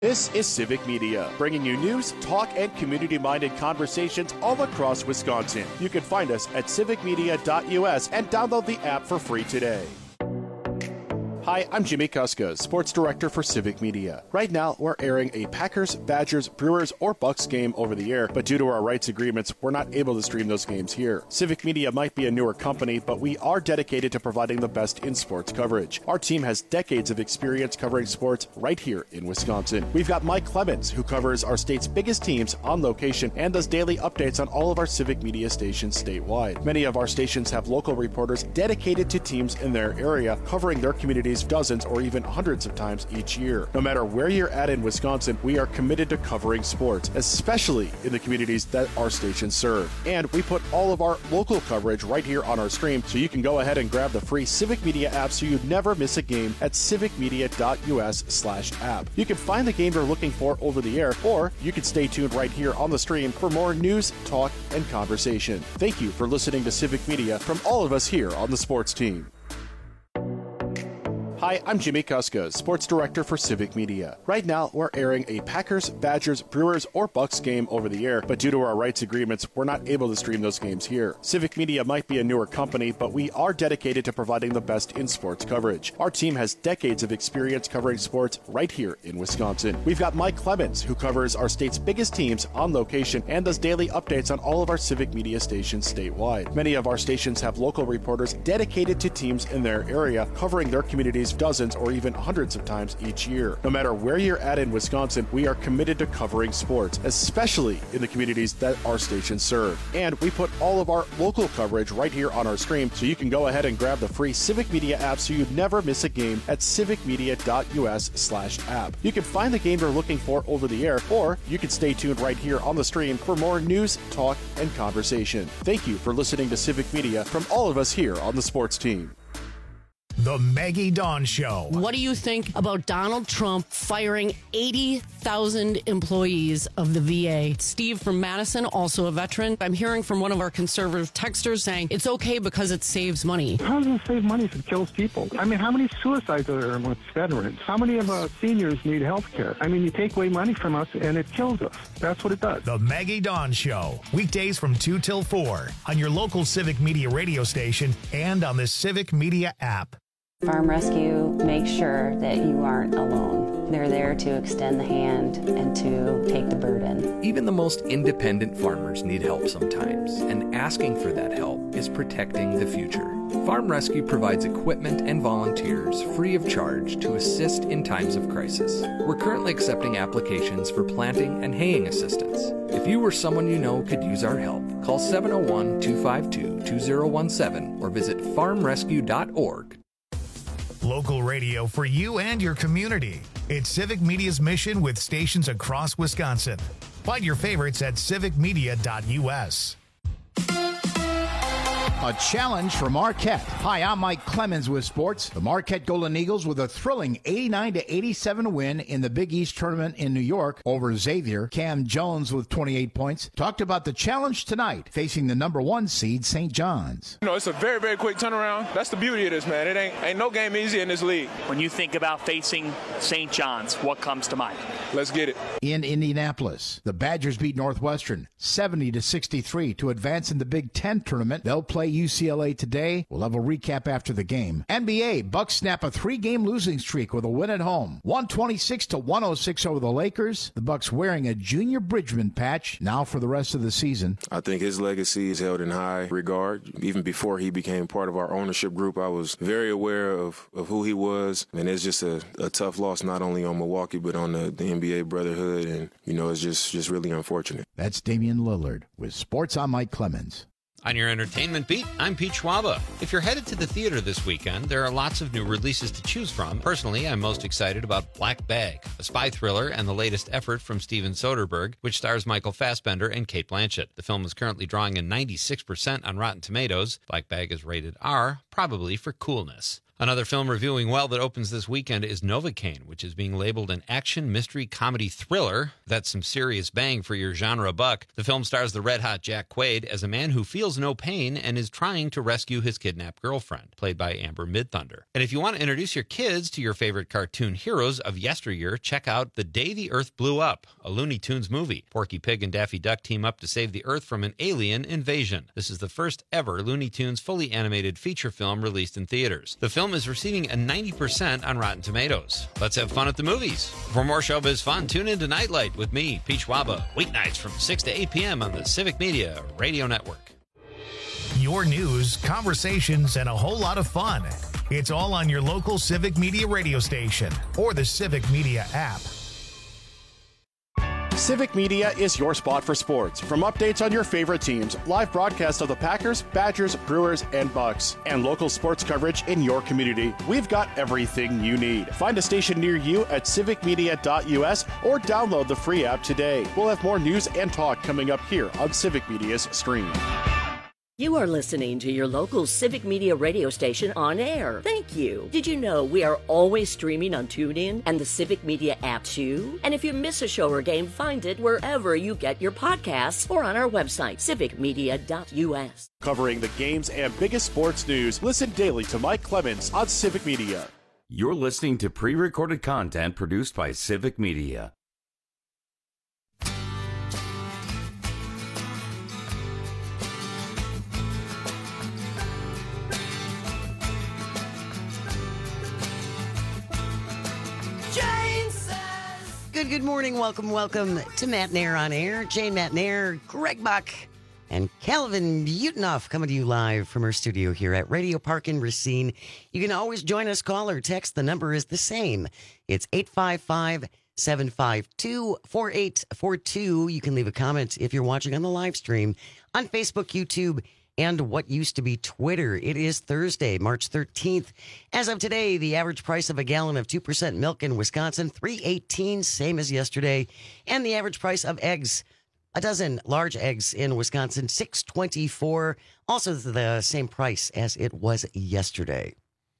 This is Civic Media, bringing you news, talk, and community-minded conversations all across Wisconsin. You can find us at civicmedia.us and download the app for free today. Hi, I'm Jimmy Kuska, Sports Director for Civic Media. Right now, we're airing a Packers, Badgers, Brewers, or Bucks game over the air, but due to our rights agreements, we're not able to stream those games here. Civic Media might be a newer company, but we are dedicated to providing the best in sports coverage. Our team has decades of experience covering sports right here in Wisconsin. We've got Mike Clemens, who covers our state's biggest teams on location and does daily updates on all of our Civic Media stations statewide. Many of our stations have local reporters dedicated to teams in their area, covering their communities dozens or even hundreds of times each year. No matter where you're at in Wisconsin, we are committed to covering sports, especially in the communities that our stations serve. And we put all of our local coverage right here on our stream, so you can go ahead and grab the free Civic Media app so you never miss a game at civicmedia.us/app. You can find the game you're looking for over the air, or you can stay tuned right here on the stream for more news, talk, and conversation. Thank you for listening to Civic Media from all of us here on the sports team. Hi, I'm Jimmy Kuska, Sports Director for Civic Media. Right now, we're airing a Packers, Badgers, Brewers, or Bucks game over the air, but due to our rights agreements, we're not able to stream those games here. Civic Media might be a newer company, but we are dedicated to providing the best in sports coverage. Our team has decades of experience covering sports right here in Wisconsin. We've got Mike Clemens, who covers our state's biggest teams on location and does daily updates on all of our Civic Media stations statewide. Many of our stations have local reporters dedicated to teams in their area, covering their communities dozens or even hundreds of times each year. No matter where you're at in Wisconsin, we are committed to covering sports, especially in the communities that our stations serve. And we put all of our local coverage right here on our stream, so you can go ahead and grab the free Civic Media app so you never miss a game at civicmedia.us/app. You can find the game you're looking for over the air, or you can stay tuned right here on the stream for more news, talk, and conversation. Thank you for listening to Civic Media from all of us here on the sports team. The Maggie Dawn Show. What do you think about Donald Trump firing 80,000 employees of the VA? Steve from Madison, also a veteran. I'm hearing from one of our conservative texters saying it's okay because it saves money. How does it save money if it kills people? I mean, how many suicides are there amongst veterans? How many of our seniors need health care? I mean, you take away money from us and it kills us. That's what it does. The Maggie Dawn Show. Weekdays from 2 till 4 on your local Civic Media radio station and on the Civic Media app. Farm Rescue makes sure that you aren't alone. They're there to extend the hand and to take the burden. Even the most independent farmers need help sometimes, and asking for that help is protecting the future. Farm Rescue provides equipment and volunteers free of charge to assist in times of crisis. We're currently accepting applications for planting and haying assistance. If you or someone you know could use our help, call 701-252-2017 or visit farmrescue.org. Local radio for you and your community. It's Civic Media's mission with stations across Wisconsin. Find your favorites at civicmedia.us. A challenge for Marquette. Hi, I'm Mike Clemens with sports. The Marquette Golden Eagles with a thrilling 89-87 win in the Big East tournament in New York over Xavier. Cam Jones with 28 points talked about the challenge tonight facing the number 1 seed St. John's. You know, it's a very, very quick turnaround. That's the beauty of this, man. It ain't no game easy in this league. When you think about facing St. John's, what comes to mind? Let's get it. In Indianapolis, the Badgers beat Northwestern 70-63 to advance in the Big Ten tournament. They'll play UCLA today. We'll have a recap after the game. NBA, Bucks snap a 3-game losing streak with a win at home. 126-106 over the Lakers. The Bucks wearing a Junior Bridgman patch now for the rest of the season. I think his legacy is held in high regard. Even before he became part of our ownership group, I was very aware of who he was. And it's just a tough loss, not only on Milwaukee, but on the NBA brotherhood. And, you know, it's just really unfortunate. That's Damian Lillard with Sports. I'm Mike Clemens. On your entertainment beat, I'm Pete Schwaba. If you're headed to the theater this weekend, there are lots of new releases to choose from. Personally, I'm most excited about Black Bag, a spy thriller and the latest effort from Steven Soderbergh, which stars Michael Fassbender and Cate Blanchett. The film is currently drawing a 96% on Rotten Tomatoes. Black Bag is rated R, probably for coolness. Another film reviewing well that opens this weekend is Novocaine, which is being labeled an action, mystery, comedy thriller. That's some serious bang for your genre buck. The film stars the red-hot Jack Quaid as a man who feels no pain and is trying to rescue his kidnapped girlfriend, played by Amber Midthunder. And if you want to introduce your kids to your favorite cartoon heroes of yesteryear, check out The Day the Earth Blew Up, a Looney Tunes movie. Porky Pig and Daffy Duck team up to save the Earth from an alien invasion. This is the first ever Looney Tunes fully animated feature film released in theaters. The film is receiving a 90% on Rotten Tomatoes. Let's have fun at the movies. For more showbiz fun, tune in to Nightlight with me, Peach Waba, weeknights from 6 to 8 p.m. on the Civic Media Radio Network. Your news, conversations, and a whole lot of fun. It's all on your local Civic Media radio station or the Civic Media app. Civic Media is your spot for sports. From updates on your favorite teams, live broadcasts of the Packers, Badgers, Brewers, and Bucks, and local sports coverage in your community, we've got everything you need. Find a station near you at civicmedia.us or download the free app today. We'll have more news and talk coming up here on Civic Media's stream. You are listening to your local Civic Media radio station on air. Thank you. Did you know we are always streaming on TuneIn and the Civic Media app too? And if you miss a show or game, find it wherever you get your podcasts or on our website, civicmedia.us. Covering the games and biggest sports news, listen daily to Mike Clemens on Civic Media. You're listening to pre-recorded content produced by Civic Media. Good morning. Welcome to Matt Nair on Air. Jane Matt Nair, Greg Buck, and Calvin Butenhoff coming to you live from our studio here at Radio Park in Racine. You can always join us, call or text. The number is the same. It's 855-752-4842. You can leave a comment if you're watching on the live stream on Facebook, YouTube, and what used to be Twitter. It is Thursday, March 13th. As of today, the average price of a gallon of 2% milk in Wisconsin, $3.18, same as yesterday. And the average price of eggs, a dozen large eggs in Wisconsin, $6.24, also the same price as it was yesterday.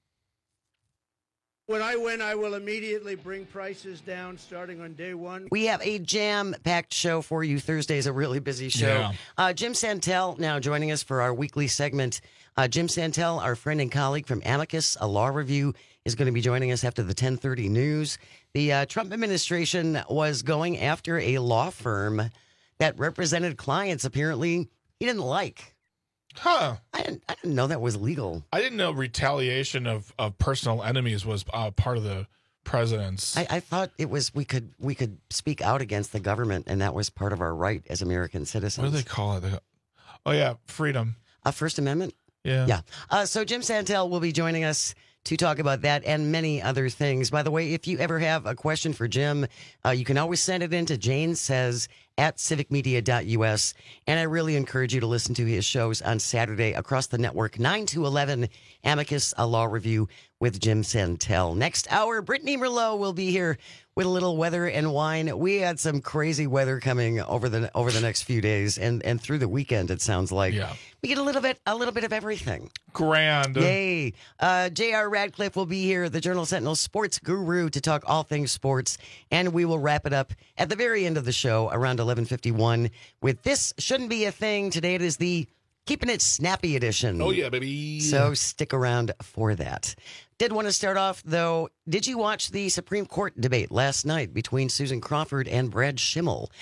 When I win, I will immediately bring prices down starting on day one. We have a jam-packed show for you. Thursday is a really busy show. Yeah. Jim Santel now joining us for our weekly segment. Jim Santel, our friend and colleague from Amicus, a law review, is going to be joining us after the 10:30 news. The Trump administration was going after a law firm that represented clients apparently he didn't like. Huh. I didn't know that was legal. I didn't know retaliation of personal enemies was part of the president's. I thought it was we could speak out against the government, and that was part of our right as American citizens. What do they call it? Oh, yeah, freedom. First Amendment? Yeah. Yeah. So Jim Santel will be joining us to talk about that and many other things. By the way, if you ever have a question for Jim, you can always send it in to janesays@civicmedia.us. And I really encourage you to listen to his shows on Saturday across the network, 9 to 11, Amicus, a law review with Jim Santel. Next hour, Brittany Merlot will be here with a little weather and wine. We had some crazy weather coming over the next few days and through the weekend, it sounds like. Yeah. We get a little bit of everything. Grand. Yay. J.R. Radcliffe will be here, the Journal Sentinel sports guru, to talk all things sports. And we will wrap it up at the very end of the show around 11:51 with This Shouldn't Be a Thing. Today it is the Keeping It Snappy edition. Oh, yeah, baby. So stick around for that. Did want to start off, though, did you watch the Supreme Court debate last night between Susan Crawford and Brad Schimmel?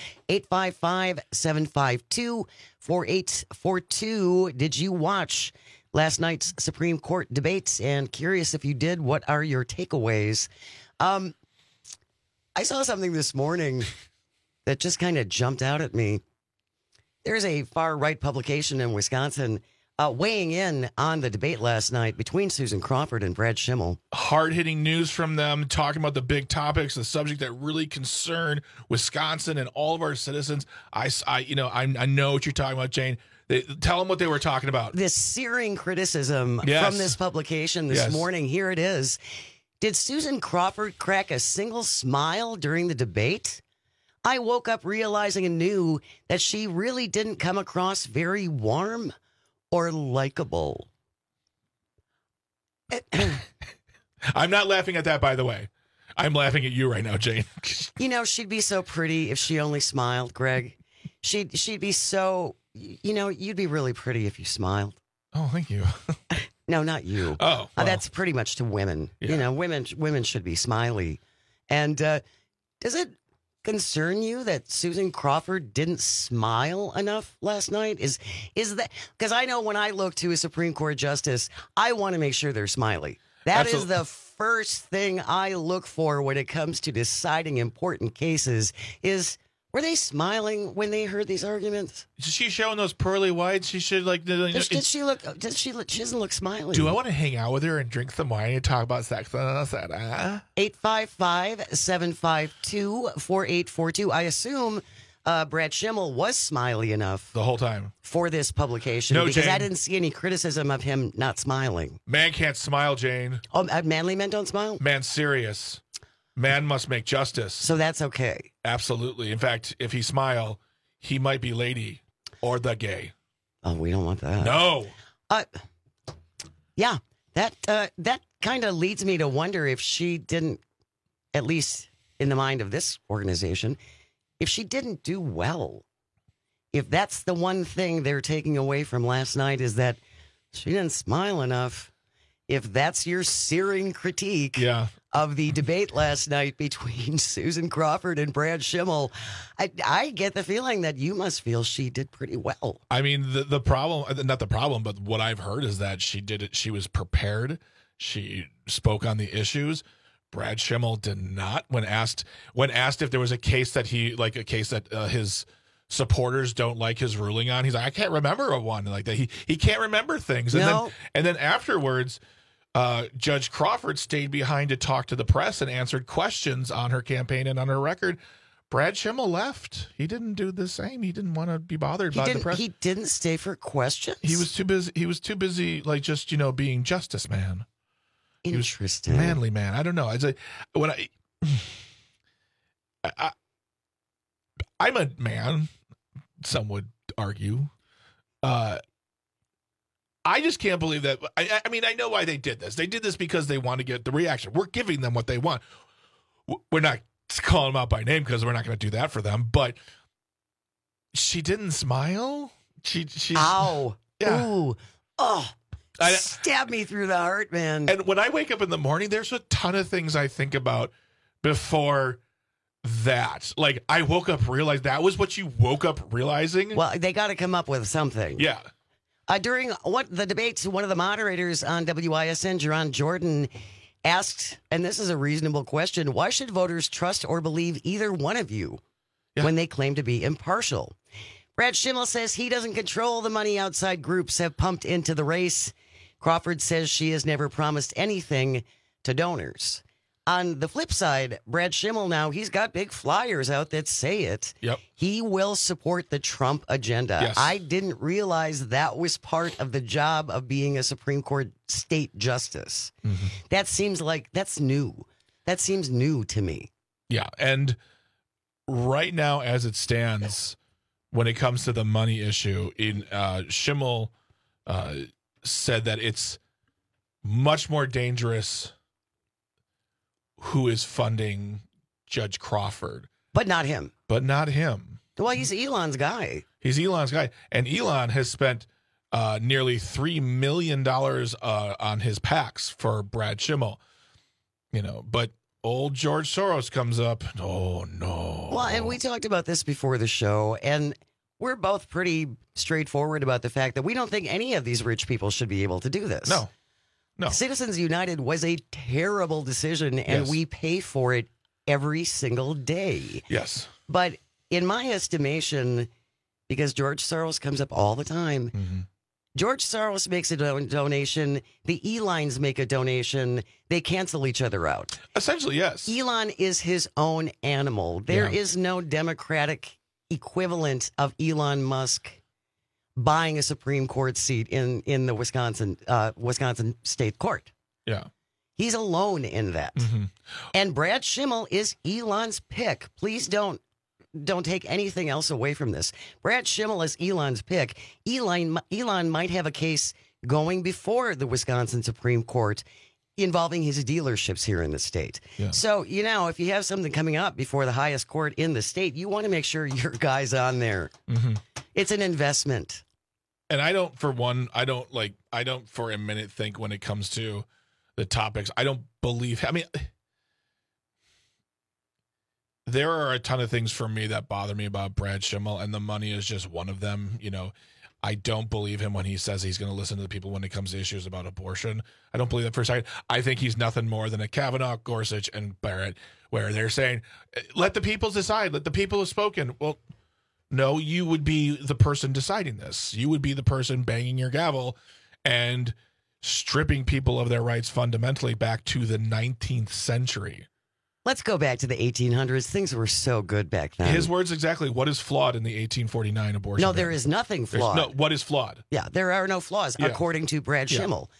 855-752-4842. Did you watch last night's Supreme Court debate? And curious if you did, what are your takeaways? I saw something this morning that just kind of jumped out at me. There's a far-right publication in Wisconsin weighing in on the debate last night between Susan Crawford and Brad Schimmel. Hard-hitting news from them, talking about the big topics, the subject that really concern Wisconsin and all of our citizens. I know what you're talking about, Jane. Tell them what they were talking about. This searing criticism from this publication this morning. Here it is. Did Susan Crawford crack a single smile during the debate? I woke up realizing anew that she really didn't come across very warm or likable. I'm not laughing at that, by the way. I'm laughing at you right now, Jane. You know, she'd be so pretty if she only smiled, Greg. She'd be so, you know, you'd be really pretty if you smiled. Oh, thank you. No, not you. Oh, well. That's pretty much to women. Yeah. You know, women should be smiley. And does it concern you that Susan Crawford didn't smile enough last night? Is that because I know when I look to a Supreme Court justice, I want to make sure they're smiley. That is the first thing I look for when it comes to deciding important cases. Is were they smiling when they heard these arguments? She's showing those pearly whites. She should like. Did she look? She doesn't look smiley. Do I want to hang out with her and drink some wine and talk about sex? 855-752-4842. I assume Brad Schimmel was smiley enough the whole time for this publication. No, because Jane. I didn't see any criticism of him not smiling. Man can't smile, Jane. Oh, manly men don't smile? Man's serious. Man must make justice. So that's okay. Absolutely. In fact, if he smile, he might be lady or the gay. Oh, we don't want that. No. Yeah, that kind of leads me to wonder if she didn't, at least in the mind of this organization, if she didn't do well. If that's the one thing they're taking away from last night is that she didn't smile enough. If that's your searing critique of the debate last night between Susan Crawford and Brad Schimmel, I get the feeling that you must feel she did pretty well. I mean, the problem, not the problem, but what I've heard is that she did it. She was prepared. She spoke on the issues. Brad Schimmel did not. When asked if there was a case that his supporters don't like his ruling on, he's like, I can't remember a one like that. He can't remember things. And then afterwards, Judge Crawford stayed behind to talk to the press and answered questions on her campaign and on her record. Brad Schimmel left. He didn't do the same. He didn't want to be bothered by the press. He didn't stay for questions? He was too busy. He was too busy, like, just, being justice man. Interesting. Manly man. I don't know. I'm a man, some would argue. I just can't believe that. I mean, I know why they did this. They did this because they want to get the reaction. We're giving them what they want. We're not calling them out by name because we're not going to do that for them. But she didn't smile. She's ow. Yeah. Ooh. Oh. Stab me through the heart, man. And when I wake up in the morning, there's a ton of things I think about before that. Like, I woke up, realized that was what you woke up realizing. Well, they got to come up with something. Yeah. During the debates, one of the moderators on WISN, Jerron Jordan, asked, and this is a reasonable question, why should voters trust or believe either one of you when they claim to be impartial? Brad Schimmel says he doesn't control the money outside groups have pumped into the race. Crawford says she has never promised anything to donors. On the flip side, Brad Schimmel now, he's got big flyers out that say it. Yep. He will support the Trump agenda. Yes. I didn't realize that was part of the job of being a Supreme Court state justice. Mm-hmm. That seems like that's new. That seems new to me. Yeah. And right now, as it stands, when it comes to the money issue, Schimmel said that it's much more dangerous who is funding Judge Crawford. But not him. Well, he's Elon's guy. And Elon has spent nearly $3 million on his PACs for Brad Schimmel. But old George Soros comes up. Oh, no. Well, and we talked about this before the show, and we're both pretty straightforward about the fact that we don't think any of these rich people should be able to do this. No. Citizens United was a terrible decision, and we pay for it every single day. Yes. But in my estimation, because George Soros comes up all the time, George Soros makes a donation, the Elons make a donation, they cancel each other out. Essentially, yes. Elon is his own animal. There is no Democratic equivalent of Elon Musk buying a Supreme Court seat in the Wisconsin State Court. Yeah. He's alone in that. Mm-hmm. And Brad Schimmel is Elon's pick. Please don't take anything else away from this. Brad Schimmel is Elon's pick. Elon might have a case going before the Wisconsin Supreme Court involving his dealerships here in the state. Yeah. So, if you have something coming up before the highest court in the state, you want to make sure your guy's on there. Mm-hmm. It's an investment. And I don't for a minute think when it comes to the topics, I don't believe, there are a ton of things for me that bother me about Brad Schimmel, and the money is just one of them. I don't believe him when he says he's going to listen to the people when it comes to issues about abortion. I don't believe that for a second. I think he's nothing more than a Kavanaugh, Gorsuch, and Barrett, where they're saying, let the people decide. Let the people have spoken. Well, no, you would be the person deciding this. You would be the person banging your gavel and stripping people of their rights fundamentally back to the 19th century. Let's go back to the 1800s. Things were so good back then. His words exactly. What is flawed in the 1849 abortion? No, there is nothing flawed. What is flawed? Yeah, there are no flaws, according to Brad Schimmel.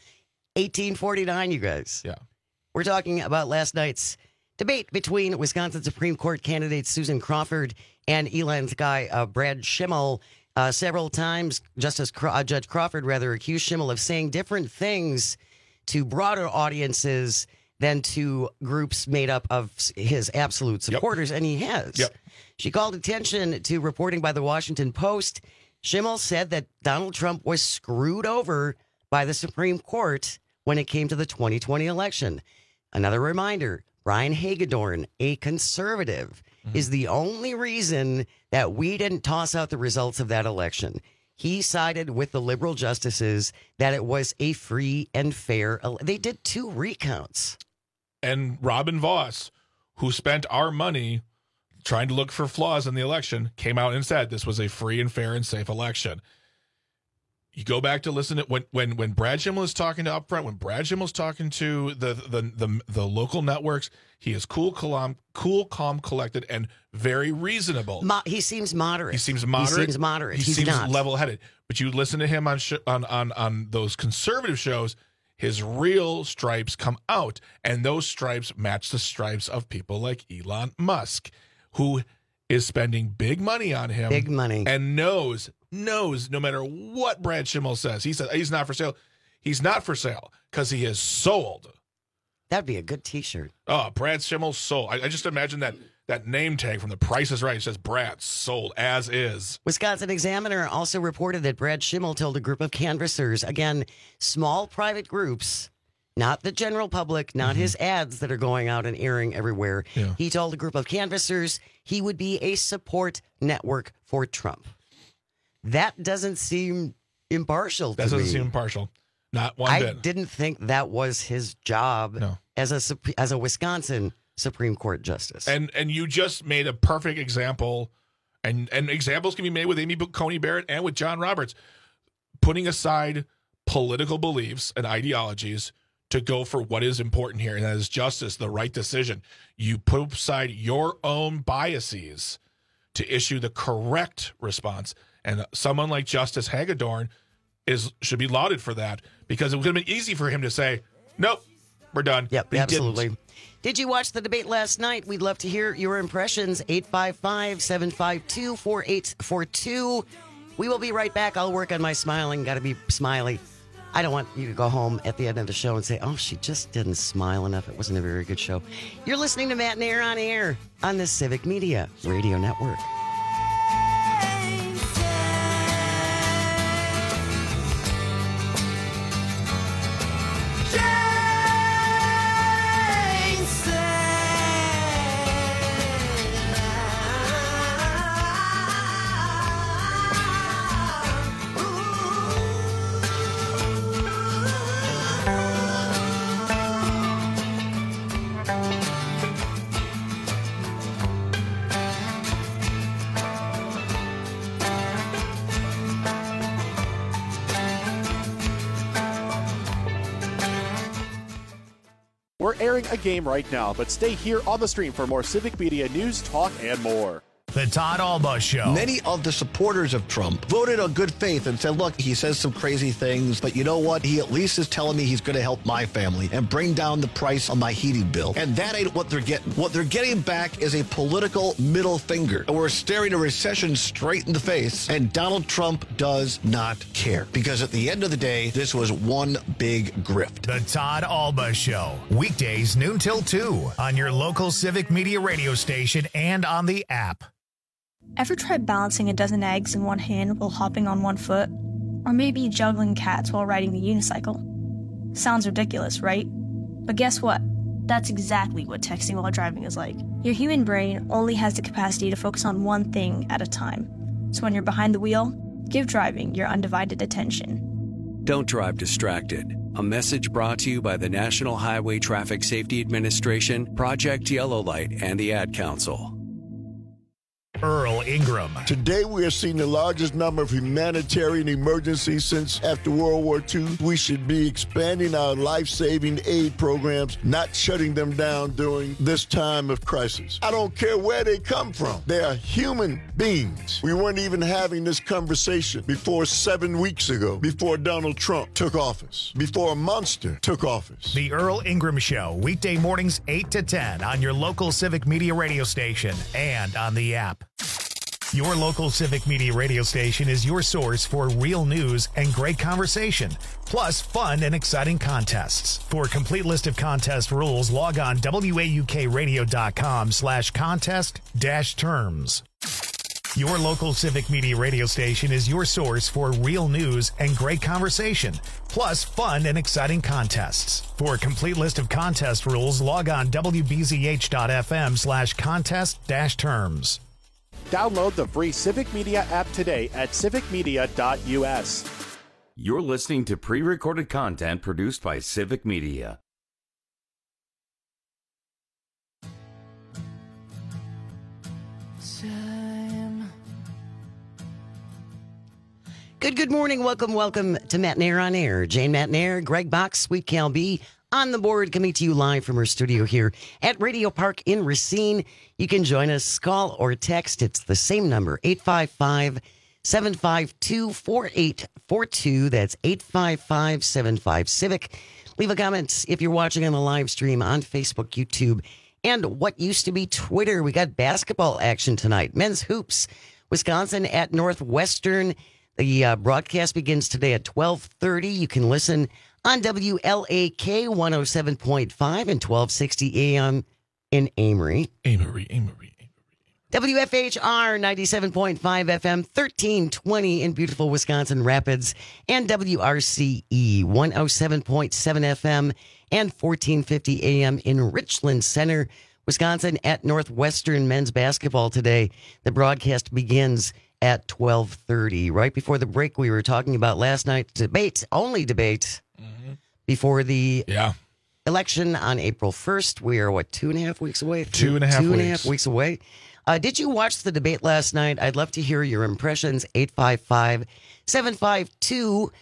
1849, you guys. Yeah. We're talking about last night's debate between Wisconsin Supreme Court candidates Susan Crawford and Elon's guy, Brad Schimmel. Several times, Judge Crawford accused Schimmel of saying different things to broader audiences than to groups made up of his absolute supporters, and he has. Yep. She called attention to reporting by the Washington Post. Schimmel said that Donald Trump was screwed over by the Supreme Court when it came to the 2020 election. Another reminder, Brian Hagedorn, a conservative, is the only reason that we didn't toss out the results of that election. He sided with the liberal justices that it was a free and fair. They did 2 recounts. And Robin Voss, who spent our money trying to look for flaws in the election, came out and said this was a free and fair and safe election. You go back to listen to when Brad Schimmel is talking to Upfront, when Brad Schimmel is talking to the local networks, he is cool, calm, collected, and very reasonable. He seems moderate. He seems moderate. He seems not level-headed. But you listen to him on those conservative shows, his real stripes come out, and those stripes match the stripes of people like Elon Musk, who is spending big money on him. Big money. And knows no matter what Brad Schimmel says, he says he's not for sale. He's not for sale because he is sold. That'd be a good T-shirt. Oh, Brad Schimmel sold. I just imagine that name tag from The Price is Right. It says Brad sold as is. Wisconsin Examiner also reported that Brad Schimmel told a group of canvassers, again, small private groups, not the general public, not his ads that are going out and airing everywhere. Yeah. He told a group of canvassers he would be a support network for Trump. That doesn't seem impartial to me. That doesn't seem impartial. Not one bit. I didn't think that was his job as a Wisconsin Supreme Court justice. And you just made a perfect example, and examples can be made with Amy Coney Barrett and with John Roberts, putting aside political beliefs and ideologies to go for what is important here, and that is justice, the right decision. You put aside your own biases to issue the correct response, and someone like Justice Hagedorn should be lauded for that, because it would have been easy for him to say, nope, we're done. Yep, absolutely. Did you watch the debate last night? We'd love to hear your impressions. 855-752-4842. We will be right back. I'll work on my smiling. Got to be smiley. I don't want you to go home at the end of the show and say, oh, she just didn't smile enough. It wasn't a very good show. You're listening to Matt and Air on Air on the Civic Media Radio Network. We're airing a game right now, but stay here on the stream for more Civic Media news, talk, and more. The Todd Alba Show. Many of the supporters of Trump voted on good faith and said, look, he says some crazy things, but you know what? He at least is telling me he's going to help my family and bring down the price on my heating bill. And that ain't what they're getting. What they're getting back is a political middle finger. And we're staring a recession straight in the face, and Donald Trump does not care. Because at the end of the day, this was one big grift. The Todd Alba Show. Weekdays noon till 2 on your local Civic Media radio station and on the app. Ever tried balancing a dozen eggs in one hand while hopping on one foot? Or maybe juggling cats while riding the unicycle? Sounds ridiculous, right? But guess what? That's exactly what texting while driving is like. Your human brain only has the capacity to focus on one thing at a time. So when you're behind the wheel, give driving your undivided attention. Don't drive distracted. A message brought to you by the National Highway Traffic Safety Administration, Project Yellow Light, and the Ad Council. Earl Ingram. Today we are seeing the largest number of humanitarian emergencies since after World War II. We should be expanding our life-saving aid programs, not shutting them down during this time of crisis. I don't care where they come from. They are human beings. We weren't even having this conversation before 7 weeks ago, before Donald Trump took office, before a monster took office. The Earl Ingram Show, weekday mornings 8 to 10 on your local Civic Media radio station and on the app. Your local Civic Media radio station is your source for real news and great conversation, plus fun and exciting contests. For a complete list of contest rules, log on waukradio.com/contest-terms. Your local Civic Media radio station is your source for real news and great conversation, plus fun and exciting contests. For a complete list of contest rules, log on wbzh.fm/contest-terms. Download the free Civic Media app today at civicmedia.us. You're listening to pre-recorded content produced by Civic Media. Good morning. Welcome to Matnair on Air. Jane Matnair, Greg Box, Sweet Cal B on the board, coming to you live from our studio here at Radio Park in Racine. You can join us, call or text. It's the same number, 855-752-4842. That's 855-75-CIVIC. Leave a comment if you're watching on the live stream on Facebook, YouTube, and what used to be Twitter. We got basketball action tonight. Men's hoops, Wisconsin at Northwestern. The broadcast begins today at 12:30. You can listen on WLAK 107.5 and 1260 AM in Amory. Amory. WFHR 97.5 FM, 1320 in beautiful Wisconsin Rapids, and WRCE 107.7 FM and 1450 AM in Richland Center, Wisconsin at Northwestern men's basketball today. The broadcast begins at 12:30. Right before the break, we were talking about last night's debate, before the election on April 1st. We are, 2.5 weeks away? 2.5 weeks away. Did you watch the debate last night? I'd love to hear your impressions. 855-752-4842,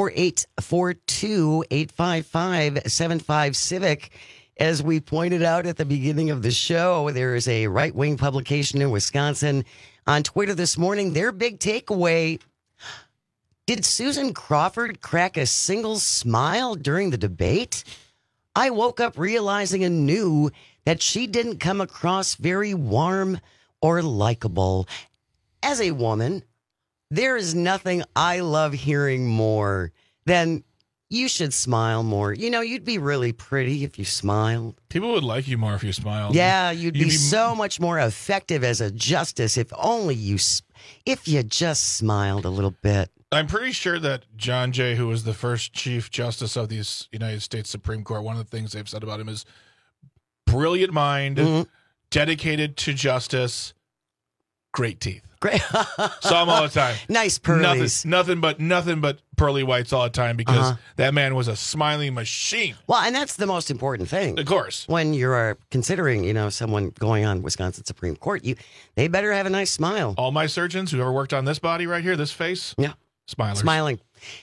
855-75-CIVIC. As we pointed out at the beginning of the show, there is a right-wing publication in Wisconsin on Twitter this morning. Their big takeaway: did Susan Crawford crack a single smile during the debate? I woke up realizing anew that she didn't come across very warm or likable. As a woman, there is nothing I love hearing more than you should smile more. You know, you'd be really pretty if you smiled. People would like you more if you smiled. Yeah, you'd be so much more effective as a justice if you just smiled a little bit. I'm pretty sure that John Jay, who was the first Chief Justice of the United States Supreme Court, one of the things they've said about him is brilliant mind, dedicated to justice, great teeth. Great. Saw him all the time. Nice pearlies. Nothing but pearly whites all the time because that man was a smiling machine. Well, and that's the most important thing. Of course. When you're considering, someone going on Wisconsin Supreme Court, they better have a nice smile. All my surgeons who ever worked on this body right here, this face, smiling.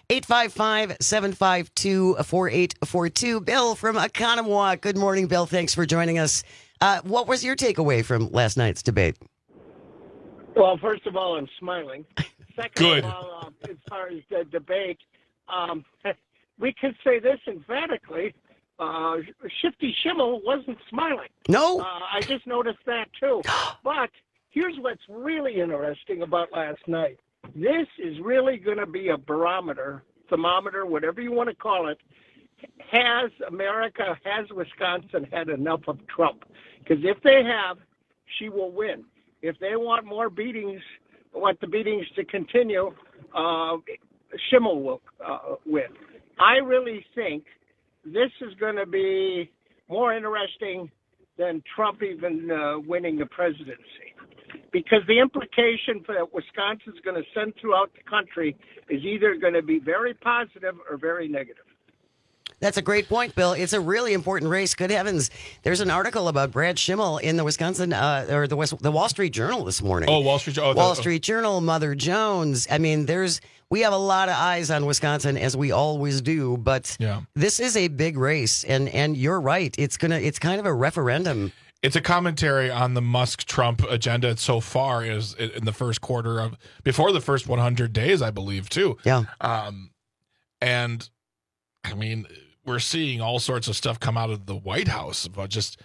855-752-4842. Bill from Oconomowoc. Good morning, Bill. Thanks for joining us. What was your takeaway from last night's debate? Well, first of all, I'm smiling. Second Good. of all, as far as the debate, we can say this emphatically. Shifty Schimmel wasn't smiling. No. I just noticed that, too. But here's what's really interesting about last night. This is really going to be a barometer, thermometer, whatever you want to call it. Has Wisconsin had enough of Trump? Because if they have, she will win. If they want more beatings, want the beatings to continue, Schimmel will win. I really think this is going to be more interesting than Trump even winning the presidency. Because the implication for that Wisconsin's going to send throughout the country is either going to be very positive or very negative. That's a great point, Bill. It's a really important race. Good heavens. There's an article about Brad Schimmel in the Wisconsin, or the Wall Street Journal this morning. Oh, Wall Street Journal. Wall Street Journal, Mother Jones. I mean, we have a lot of eyes on Wisconsin, as we always do, but this is a big race, and you're right. It's kind of a referendum. It's a commentary on the Musk-Trump agenda so far is in the first quarter before the first 100 days, I believe, too. Yeah. And, I mean, we're seeing all sorts of stuff come out of the White House about just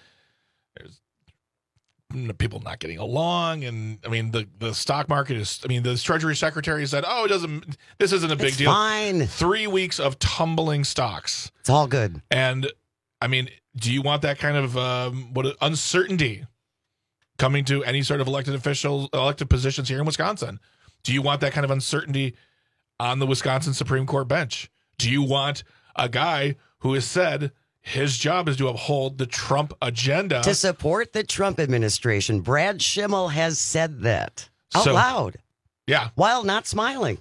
people not getting along. And, I mean, the stock market the Treasury Secretary said, this isn't a big deal. Fine. 3 weeks of tumbling stocks. It's all good. And, I mean, do you want that kind of uncertainty coming to any sort of elected positions here in Wisconsin? Do you want that kind of uncertainty on the Wisconsin Supreme Court bench? Do you want a guy who has said his job is to uphold the Trump agenda? To support the Trump administration. Brad Schimmel has said that out loud. Yeah. While not smiling.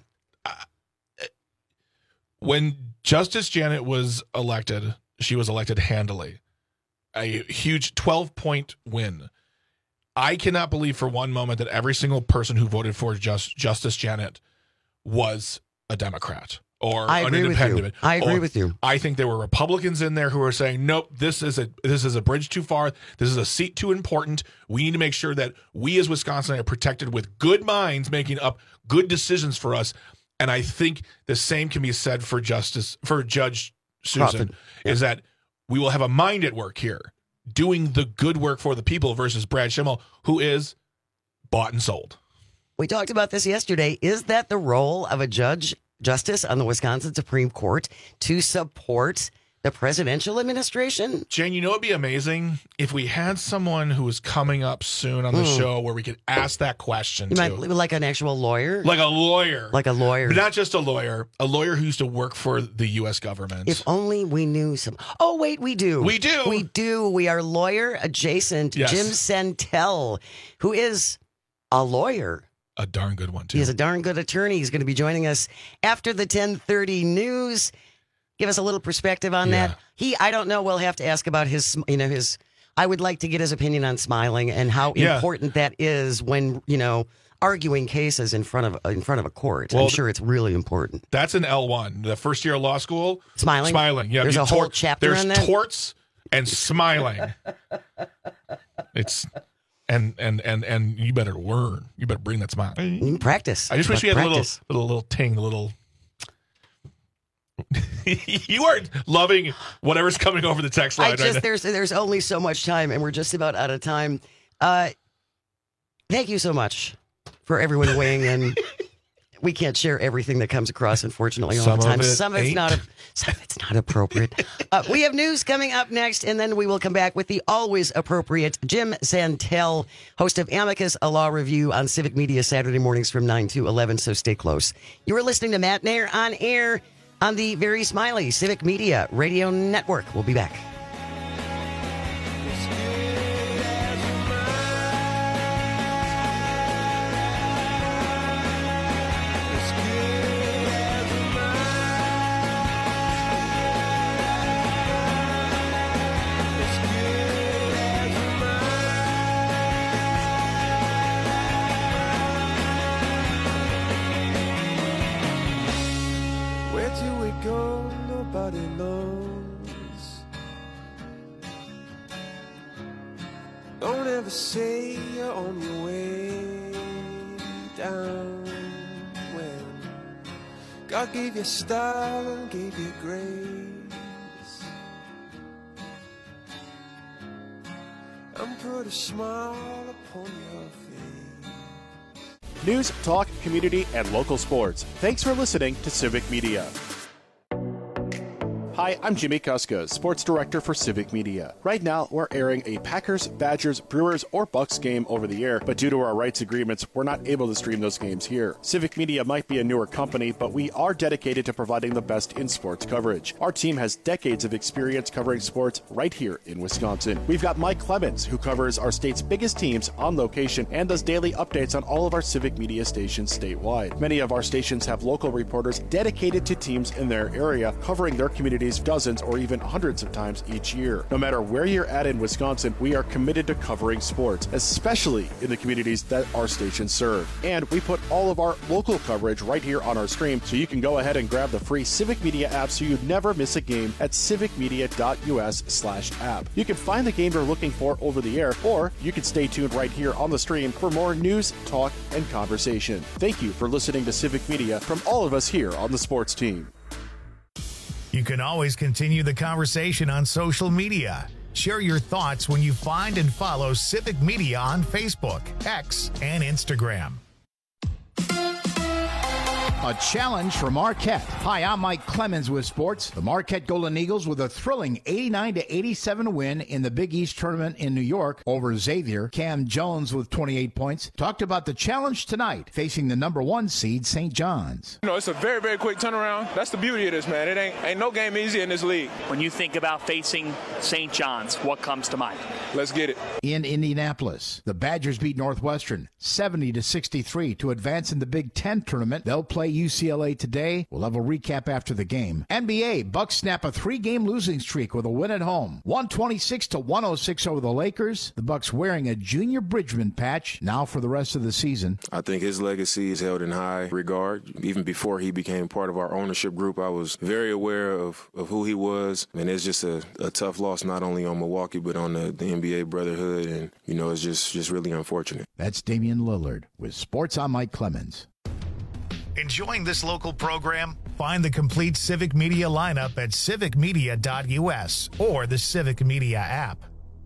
When Justice Janet was elected, she was elected handily. A huge 12-point win. I cannot believe for one moment that every single person who voted for Justice Janet was a Democrat or an independent. I agree with you. I think there were Republicans in there who were saying, nope, this is a bridge too far. This is a seat too important. We need to make sure that we as Wisconsin are protected with good minds making up good decisions for us. And I think the same can be said for Judge Susan, is that we will have a mind at work here doing the good work for the people versus Brad Schimmel, who is bought and sold. We talked about this yesterday. Is that the role of a justice on the Wisconsin Supreme Court to support the presidential administration? Jane, it'd be amazing if we had someone who was coming up soon on the show where we could ask that question like an actual lawyer? Like a lawyer. Like a lawyer. But not just a lawyer who used to work for the U.S. government. If only we knew some. Oh, wait, we do. We do. We do. We are lawyer adjacent. Yes. Jim Santel, who is a lawyer. A darn good one, too. He's a darn good attorney. He's going to be joining us after the 10:30 news. Give us a little perspective on that. I don't know. We'll have to ask about his. I would like to get his opinion on smiling and how important that is when, arguing cases in front of a court. Well, I'm sure it's really important. That's an L1. The first year of law school. Smiling. Yeah. There's a whole chapter on that. There's torts and smiling. It's. And you better learn. You better bring that smile. You can practice. I just wish we had a little ting, the little. You are loving whatever's coming over the text line. There's only so much time, and we're just about out of time. Thank you so much for everyone weighing in. We can't share everything that comes across, unfortunately, all the time. Some of it's not appropriate. We have news coming up next, and then we will come back with the always appropriate Jim Santel, host of Amicus, a law review on Civic Media Saturday mornings from 9 to 11, so stay close. You are listening to Matt Nair on air on the very smiley Civic Media Radio Network. We'll be back. Don't ever say you're on your way. down when God gave you style and gave you grace and put a smile upon your face. News, talk, community, and local sports. Thanks for listening to Civic Media. Hi, I'm Jimmy Kuska, Sports Director for Civic Media. Right now, we're airing a Packers, Badgers, Brewers, or Bucks game over the air, but due to our rights agreements, we're not able to stream those games here. Civic Media might be a newer company, but we are dedicated to providing the best in sports coverage. Our team has decades of experience covering sports right here in Wisconsin. We've got Mike Clemens, who covers our state's biggest teams on location and does daily updates on all of our Civic Media stations statewide. Many of our stations have local reporters dedicated to teams in their area, covering their communities dozens or even hundreds of times each year. No matter where you're at in Wisconsin, we are committed to covering sports, especially in the communities that our stations serve. And we put all of our local coverage right here on our stream, so you can go ahead and grab the free Civic Media app so you never miss a game at civicmedia.us/app. You can find the game you're looking for over the air, or you can stay tuned right here on the stream for more news, talk, and conversation. Thank you for listening to Civic Media from all of us here on the sports team. You can always continue the conversation on social media. Share your thoughts when you find and follow Civic Media on Facebook, X, and Instagram. A challenge for Marquette. Hi, I'm Mike Clemens with sports. The Marquette Golden Eagles with a thrilling 89-87 win in the Big East tournament in New York over Xavier. Cam Jones with 28 points talked about the challenge tonight facing the number 1 seed St. John's. You know, it's a very, very quick turnaround. That's the beauty of this, man. It ain't no game easy in this league. When you think about facing St. John's, what comes to mind? Let's get it. In Indianapolis, the Badgers beat Northwestern 70-63 to advance in the Big Ten tournament. They'll play UCLA today. We'll have a recap after the game. NBA, Bucks snap a 3-game losing streak with a win at home. 126-106 over the Lakers. The Bucks wearing a Junior Bridgman patch now for the rest of the season. I think his legacy is held in high regard. Even before he became part of our ownership group, I was very aware of who he was. And it's just a tough loss, not only on Milwaukee, but on the NBA brotherhood. And, you know, it's just really unfortunate. That's Damian Lillard with Sports. I'm Mike Clemens. Enjoying this local program? Find the complete Civic Media lineup at civicmedia.us or the Civic Media app.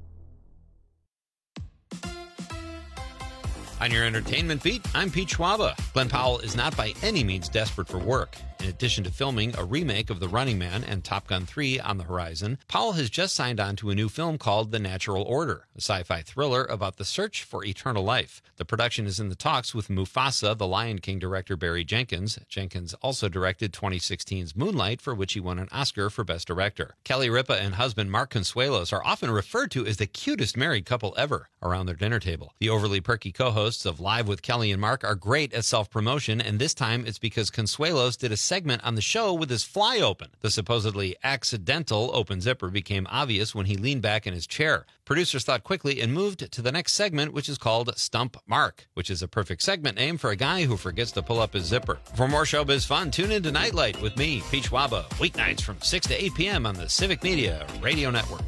On your entertainment beat, I'm Pete Schwaba. Glenn Powell is not by any means desperate for work. In addition to filming a remake of The Running Man and Top Gun 3 on the horizon, Powell has just signed on to a new film called The Natural Order, a sci-fi thriller about the search for eternal life. The production is in the talks with Mufasa, the Lion King director Barry Jenkins. Jenkins also directed 2016's Moonlight, for which he won an Oscar for Best Director. Kelly Ripa and husband Mark Consuelos are often referred to as the cutest married couple ever around their dinner table. The overly perky co-hosts of Live with Kelly and Mark are great at self-promotion, and this time it's because Consuelos did a segment on the show with his fly open. The supposedly accidental open zipper became obvious when he leaned back in his chair. Producers thought quickly and moved to the next segment, which is called Stump Mark, which is a perfect segment name for a guy who forgets to pull up his zipper. For more showbiz fun, tune in to Nightlight with me, Pete Schwaba, weeknights from 6 to 8 p.m. on the Civic Media Radio Network.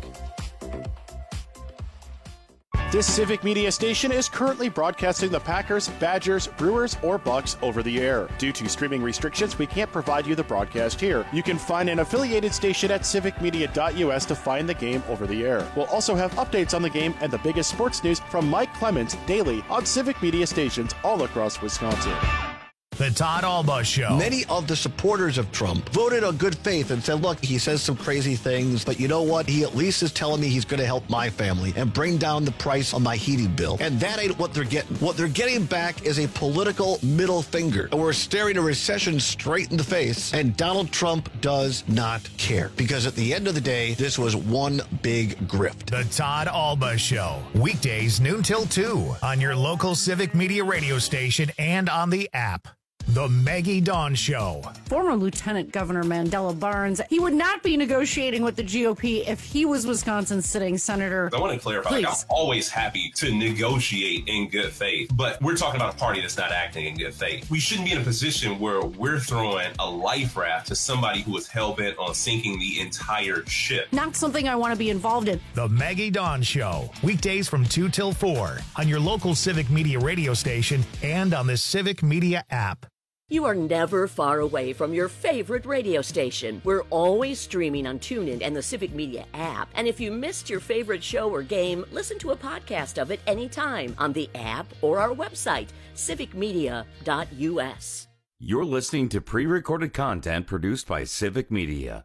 This Civic Media station is currently broadcasting the Packers, Badgers, Brewers, or Bucks over the air. Due to streaming restrictions, we can't provide you the broadcast here. You can find an affiliated station at civicmedia.us to find the game over the air. We'll also have updates on the game and the biggest sports news from Mike Clemens daily on Civic Media stations all across Wisconsin. The Todd Alba Show. Many of the supporters of Trump voted on good faith and said, look, he says some crazy things, but you know what? He at least is telling me he's going to help my family and bring down the price on my heating bill. And that ain't what they're getting. What they're getting back is a political middle finger. And we're staring a recession straight in the face, and Donald Trump does not care. Because at the end of the day, this was one big grift. The Todd Alba Show. Weekdays noon till 2 on your local Civic Media radio station and on the app. The Maggie Dawn Show. Former Lieutenant Governor Mandela Barnes, he would not be negotiating with the GOP if he was Wisconsin's sitting senator. I want to clarify, like, I'm always happy to negotiate in good faith, but we're talking about a party that's not acting in good faith. We shouldn't be in a position where we're throwing a life raft to somebody who is hell-bent on sinking the entire ship. Not something I want to be involved in. The Maggie Dawn Show. Weekdays from 2 till 4 on your local Civic Media radio station and on the Civic Media app. You are never far away from your favorite radio station. We're always streaming on TuneIn and the Civic Media app. And if you missed your favorite show or game, listen to a podcast of it anytime on the app or our website, civicmedia.us. You're listening to pre-recorded content produced by Civic Media.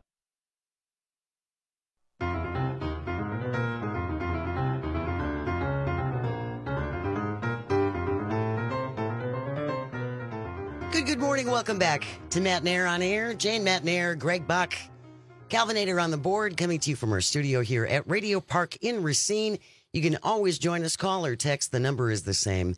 Good morning. Welcome back to Matt Nair on Air. Jane Matt Nair, Greg Buck, Calvinator on the board, coming to you from our studio here at Radio Park in Racine. You can always join us, call or text. The number is the same,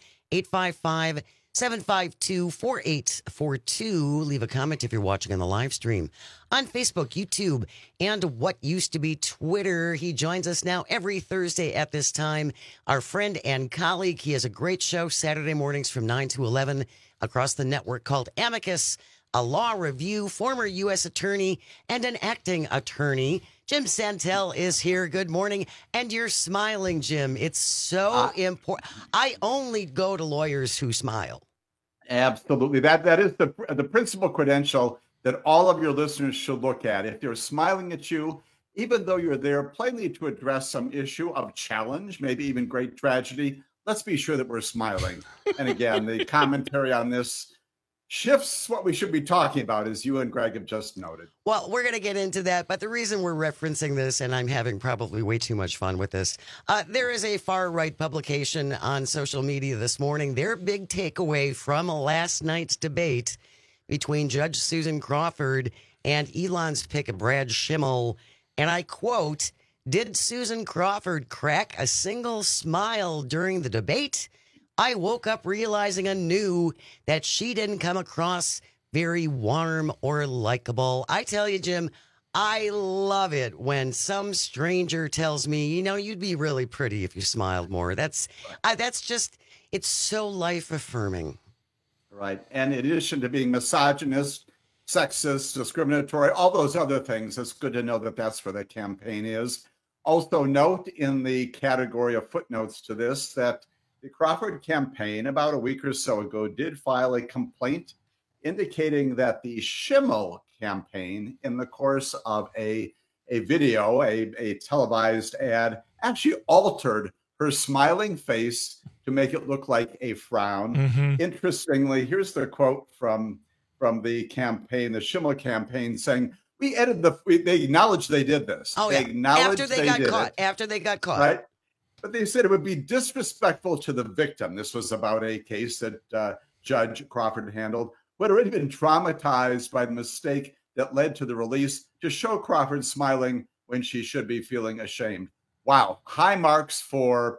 855-752-4842. Leave a comment if you're watching on the live stream on Facebook, YouTube, and what used to be Twitter. He joins us now every Thursday at this time. Our friend and colleague. He has a great show Saturday mornings from 9 to 11 across the network called Amicus, a law review, former U.S. attorney and an acting attorney. Jim Santel is here. Good morning. And you're smiling, Jim. It's so important. I only go to lawyers who smile. Absolutely. That is the principal credential that all of your listeners should look at. If they're smiling at you, even though you're there plainly to address some issue of challenge, maybe even great tragedy, let's be sure that we're smiling. And again, the commentary on this shifts what we should be talking about, as you and Greg have just noted. Well, we're going to get into that, but the reason we're referencing this, and I'm having probably way too much fun with this, there is a far-right publication on social media this morning. Their big takeaway from last night's debate between Judge Susan Crawford and Elon's pick, Brad Schimmel, and I quote, "Did Susan Crawford crack a single smile during the debate? I woke up realizing anew that she didn't come across very warm or likable." I tell you, Jim, I love it when some stranger tells me, you know, you'd be really pretty if you smiled more. That's just, it's so life affirming. Right. And in addition to being misogynist, sexist, discriminatory, all those other things, it's good to know that that's where the campaign is. Also note in the category of footnotes to this that the Crawford campaign about a week or so ago did file a complaint indicating that the Schimmel campaign, in the course of a video, a televised ad, actually altered her smiling face to make it look like a frown. Mm-hmm. Interestingly, here's the quote from the campaign, the Schimmel campaign, saying, they acknowledged they did this. Oh, they yeah. acknowledged After they got caught. Right. But they said it would be disrespectful to the victim. This was about a case that Judge Crawford handled, who had already been traumatized by the mistake that led to the release, to show Crawford smiling when she should be feeling ashamed. Wow. High marks for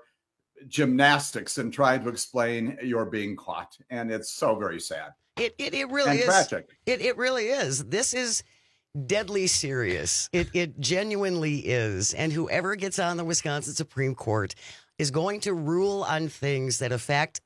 gymnastics and trying to explain you're being caught. And it's so very sad. It really is. Tragic. It really is. This is deadly serious. It genuinely is. And whoever gets on the Wisconsin Supreme Court is going to rule on things that affect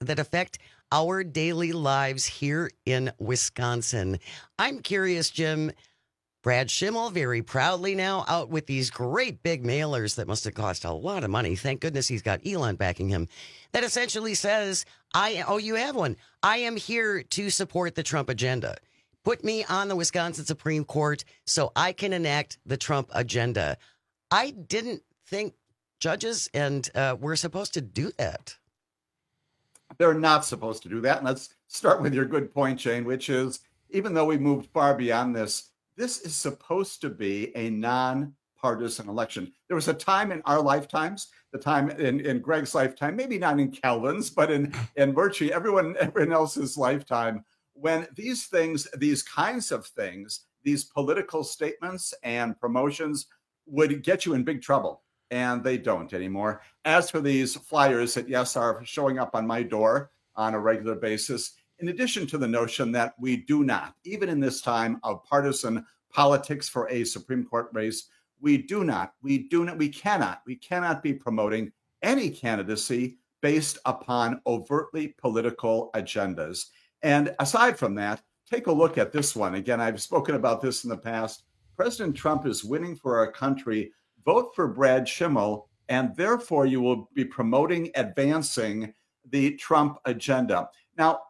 our daily lives here in Wisconsin. I'm curious, Jim. Brad Schimmel very proudly now out with these great big mailers that must have cost a lot of money. Thank goodness he's got Elon backing him. That essentially says, you have one. I am here to support the Trump agenda. Put me on the Wisconsin Supreme Court so I can enact the Trump agenda. I didn't think judges were supposed to do that. They're not supposed to do that. And let's start with your good point, Jane, which is, even though we moved far beyond this is supposed to be a nonpartisan election. There was a time in our lifetimes, the time in Greg's lifetime, maybe not in Calvin's, but in virtually everyone else's lifetime, when these kinds of things, these political statements and promotions would get you in big trouble. And they don't anymore. As for these flyers that, yes, are showing up on my door on a regular basis, in addition to the notion that we do not, even in this time of partisan politics for a Supreme Court race, we cannot be promoting any candidacy based upon overtly political agendas. And aside from that, take a look at this one. Again, I've spoken about this in the past. President Trump is winning for our country. Vote for Brad Schimmel, and therefore you will be promoting, advancing the Trump agenda. Now,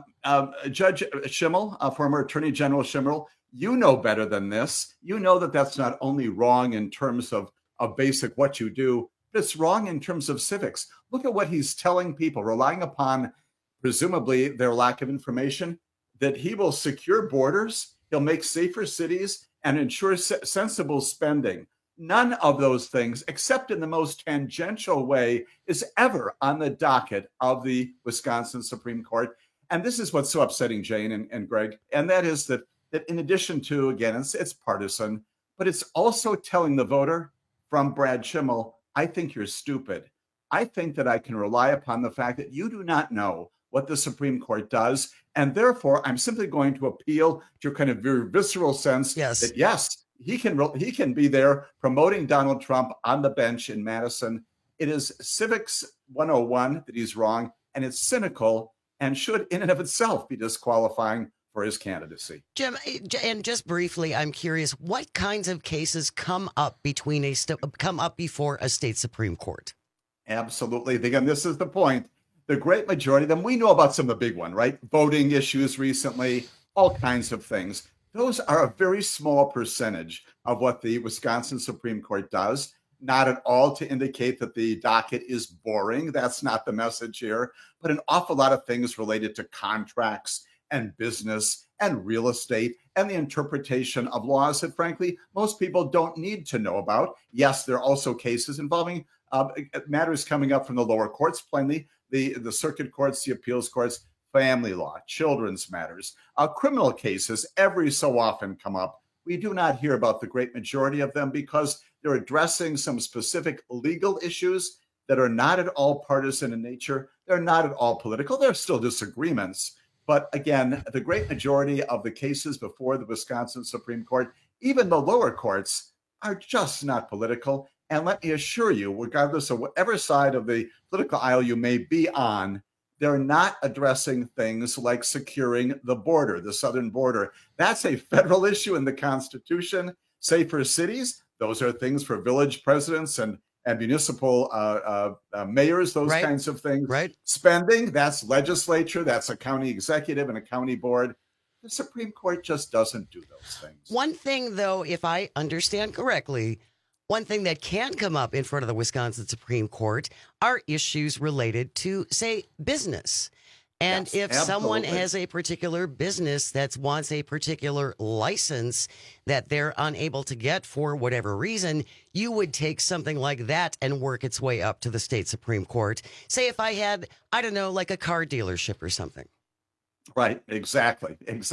Judge Schimmel, former Attorney General Schimmel, you know better than this. You know that that's not only wrong in terms of basic what you do, but it's wrong in terms of civics. Look at what he's telling people, relying upon presumably their lack of information, that he will secure borders, he'll make safer cities, and ensure sensible spending. None of those things, except in the most tangential way, is ever on the docket of the Wisconsin Supreme Court. And this is what's so upsetting, Jane and Greg, and that is that in addition to, again, it's partisan, but it's also telling the voter from Brad Schimmel, I think you're stupid. I think that I can rely upon the fact that you do not know what the Supreme Court does, and therefore I'm simply going to appeal to your kind of very visceral sense that yes, he can be there promoting Donald Trump on the bench in Madison. It is civics 101 that he's wrong, and it's cynical and should in and of itself be disqualifying for his candidacy. Jim, and just briefly, I'm curious, what kinds of cases come up before a state Supreme Court? Absolutely. Again, this is the point. The great majority of them, we know about some of the big one, right? Voting issues recently, all kinds of things. Those are a very small percentage of what the Wisconsin Supreme Court does. Not at all to indicate that the docket is boring. That's not the message here. But an awful lot of things related to contracts and business and real estate and the interpretation of laws that, frankly, most people don't need to know about. Yes, there are also cases involving matters coming up from the lower courts, plainly, the circuit courts, the appeals courts, family law, children's matters, criminal cases every so often come up. We do not hear about the great majority of them because they're addressing some specific legal issues that are not at all partisan in nature. They're not at all political. There are still disagreements. But again, the great majority of the cases before the Wisconsin Supreme Court, even the lower courts, are just not political. And let me assure you, regardless of whatever side of the political aisle you may be on, they're not addressing things like securing the border, the southern border. That's a federal issue in the Constitution. Safer cities, those are things for village presidents and municipal mayors, those kinds of things. Right. Spending, that's legislature, that's a county executive and a county board. The Supreme Court just doesn't do those things. One thing, though, if I understand correctly, one thing that can come up in front of the Wisconsin Supreme Court are issues related to, say, business. And Yes, if someone absolutely. has a particular business that wants a particular license that they're unable to get for whatever reason, you would take something like that and work its way up to the state Supreme Court. Say if I had, I don't know, like a car dealership or something. Right, exactly.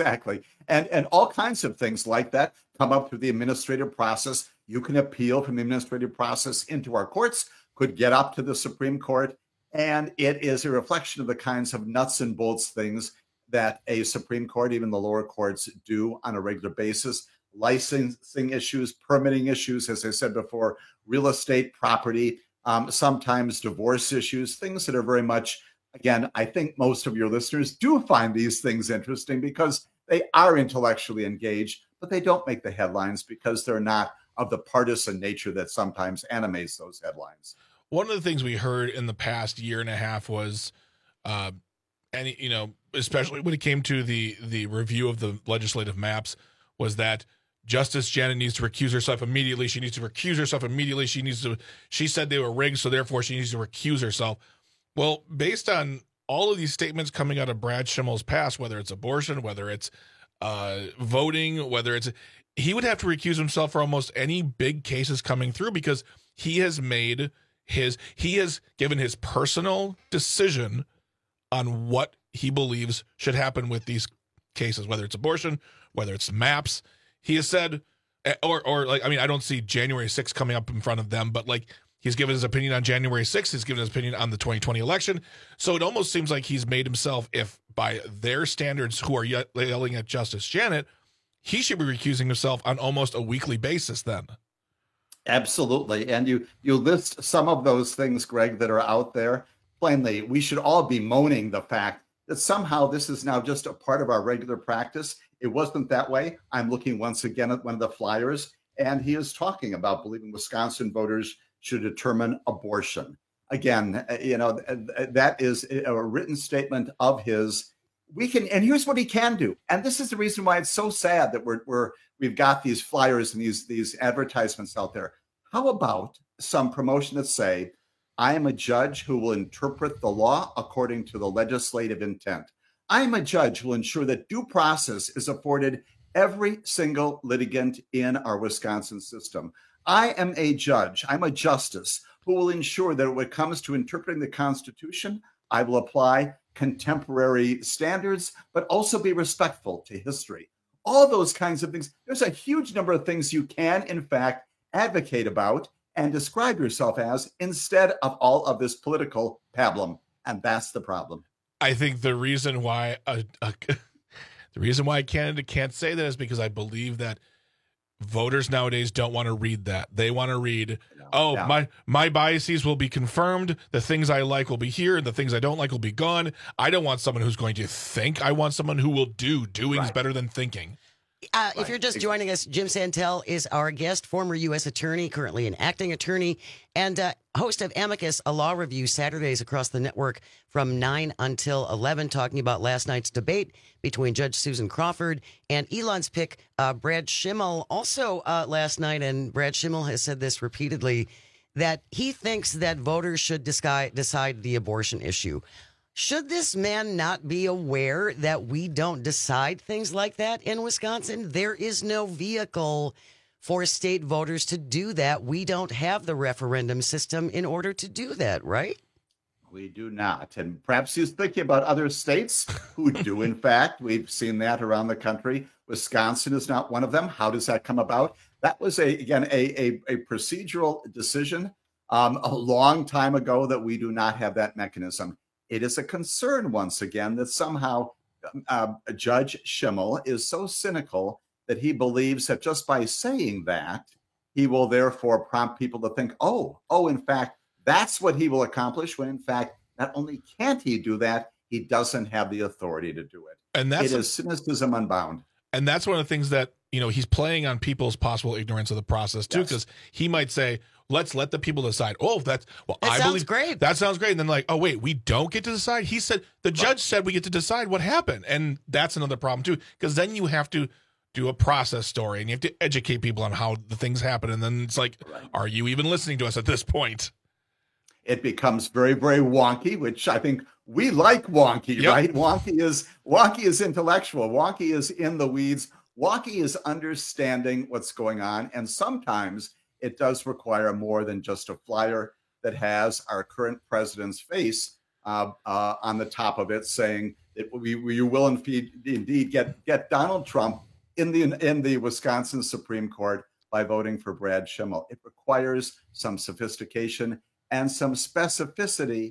And all kinds of things like that come up through the administrative process. You can appeal from the administrative process into our courts, could get up to the Supreme Court, and it is a reflection of the kinds of nuts and bolts things that a Supreme Court, even the lower courts, do on a regular basis. Licensing issues, permitting issues, as I said before, real estate, property, sometimes divorce issues, things that are very much, again, I think most of your listeners do find these things interesting because they are intellectually engaged, but they don't make the headlines because they're not of the partisan nature that sometimes animates those headlines. One of the things we heard in the past year and a half was, especially when it came to the review of the legislative maps, was that Justice Janet needs to recuse herself immediately. She needs to recuse herself immediately. She said they were rigged, so therefore she needs to recuse herself. Well, based on all of these statements coming out of Brad Schimmel's past, whether it's abortion, whether it's voting, he would have to recuse himself for almost any big cases coming through because he has given his personal decision on what he believes should happen with these cases, whether it's abortion, whether it's maps. He has said, I don't see January 6th coming up in front of them, but He's given his opinion on January 6th. He's given his opinion on the 2020 election. So it almost seems like he's made himself, if by their standards who are yelling at Justice Janet, he should be recusing himself on almost a weekly basis then. Absolutely. And you list some of those things, Greg, that are out there. Plainly, we should all be moaning the fact that somehow this is now just a part of our regular practice. It wasn't that way. I'm looking once again at one of the flyers, and he is talking about believing Wisconsin voters should determine abortion. Again, that is a written statement of his. And here's what he can do. And this is the reason why it's so sad that we've got these flyers and these advertisements out there. How about some promotion that say, I am a judge who will interpret the law according to the legislative intent. I am a judge who will ensure that due process is afforded every single litigant in our Wisconsin system. I am a judge, I'm a justice who will ensure that when it comes to interpreting the Constitution, I will apply contemporary standards, but also be respectful to history. All those kinds of things. There's a huge number of things you can, in fact, advocate about and describe yourself as instead of all of this political pablum. And that's the problem. I think the reason why the reason why a candidate can't say that is because I believe that voters nowadays don't want to read that. They want to read, my biases will be confirmed. The things I like will be here, and the things I don't like will be gone. I don't want someone who's going to think. I want someone who will do. Doing is better than thinking. If you're just joining us, Jim Santel is our guest, former U.S. attorney, currently an acting attorney, and host of Amicus, a law review, Saturdays across the network from 9 until 11, talking about last night's debate between Judge Susan Crawford and Elon's pick, Brad Schimmel, also last night. And Brad Schimmel has said this repeatedly, that he thinks that voters should decide the abortion issue. Should this man not be aware that we don't decide things like that in Wisconsin? There is no vehicle for state voters to do that. We don't have the referendum system in order to do that, right? We do not. And perhaps he's thinking about other states who do, in fact. We've seen that around the country. Wisconsin is not one of them. How does that come about? That was, a procedural decision a long time ago that we do not have that mechanism. It is a concern, once again, that somehow Judge Schimmel is so cynical that he believes that just by saying that, he will therefore prompt people to think, in fact, that's what he will accomplish, when in fact, not only can't he do that, he doesn't have the authority to do it. And it is cynicism unbound. And that's one of the things that, he's playing on people's possible ignorance of the process, too, because he might say, let's let the people decide. I believe great. That sounds great. And then wait, we don't get to decide? He said, the judge said we get to decide what happened. And that's another problem, too, because then you have to do a process story and you have to educate people on how the things happen. And then it's are you even listening to us at this point? It becomes very, very wonky, which I think we like wonky, right? Wonky is intellectual. Wonky is in the weeds. Wonky is understanding what's going on. And sometimes it does require more than just a flyer that has our current president's face on the top of it, saying that you will indeed get Donald Trump in the Wisconsin Supreme Court by voting for Brad Schimmel. It requires some sophistication and some specificity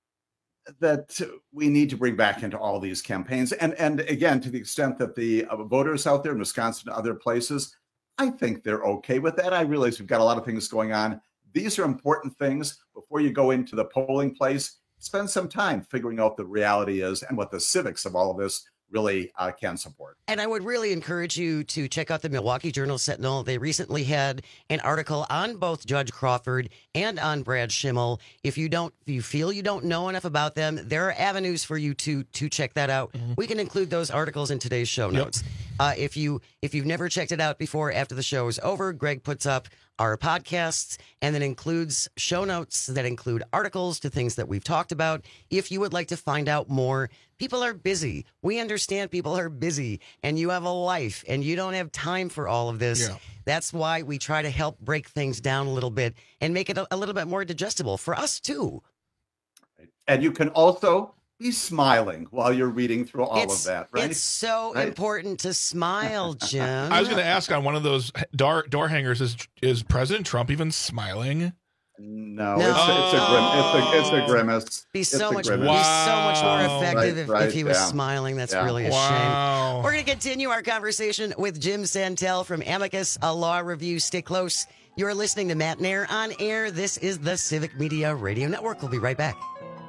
that we need to bring back into all these campaigns. And again, to the extent that the voters out there in Wisconsin and other places, I think they're okay with that. I realize we've got a lot of things going on. These are important things. Before you go into the polling place, spend some time figuring out what the reality is and what the civics of all of this really can support. And I would really encourage you to check out the Milwaukee Journal-Sentinel. They recently had an article on both Judge Crawford and on Brad Schimmel. If you feel you don't know enough about them, there are avenues for you to check that out. Mm-hmm. We can include those articles in today's show notes. If you've never checked it out before, after the show is over, Greg puts up our podcasts and then includes show notes that include articles to things that we've talked about. If you would like to find out more, people are busy. We understand people are busy and you have a life and you don't have time for all of this. Yeah. That's why we try to help break things down a little bit and make it a little bit more digestible for us too. And you can also be smiling while you're reading through all of that, right? It's so important to smile, Jim. I was going to ask on one of those door hangers, is President Trump even smiling? No, it's a grimace. Be It's so a much grimace. more effective Right, if he was yeah. smiling. That's Yeah. really a Wow. shame. We're going to continue our conversation with Jim Santel from Amicus, a law review. Stay close. You're listening to Matt Nair on air. This is the Civic Media Radio Network. We'll be right back.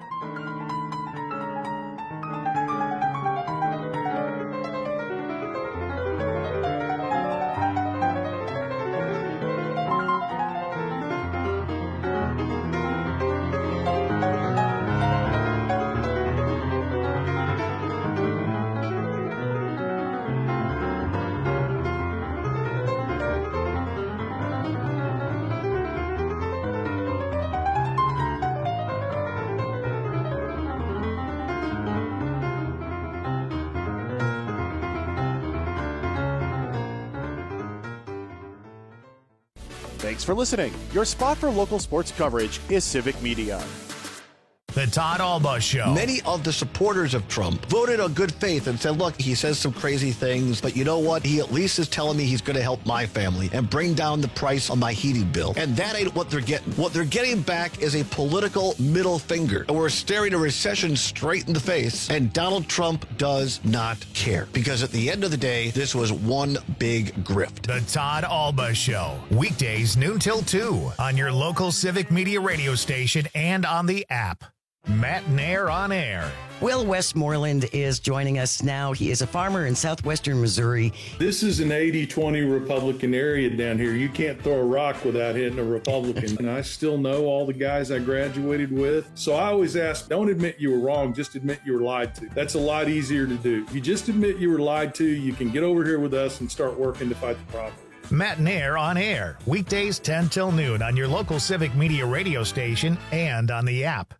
Thanks for listening. Your spot for local sports coverage is Civic Media. The Todd Alba Show. Many of the supporters of Trump voted on good faith and said, look, he says some crazy things, but you know what? He at least is telling me he's going to help my family and bring down the price on my heating bill. And that ain't what they're getting. What they're getting back is a political middle finger. And we're staring a recession straight in the face. And Donald Trump does not care. Because at the end of the day, this was one big grift. The Todd Alba Show. Weekdays noon till 2 on your local Civic Media radio station and on the app. Matt Nair on air. Will Westmoreland is joining us now. He is a farmer in southwestern Missouri. This is an 80-20 Republican area down here. You can't throw a rock without hitting a Republican. And I still know all the guys I graduated with. So I always ask, don't admit you were wrong, just admit you were lied to. That's a lot easier to do. If you just admit you were lied to, you can get over here with us and start working to fight the problem. Matt Nair on air. Weekdays 10 till noon on your local Civic Media radio station and on the app.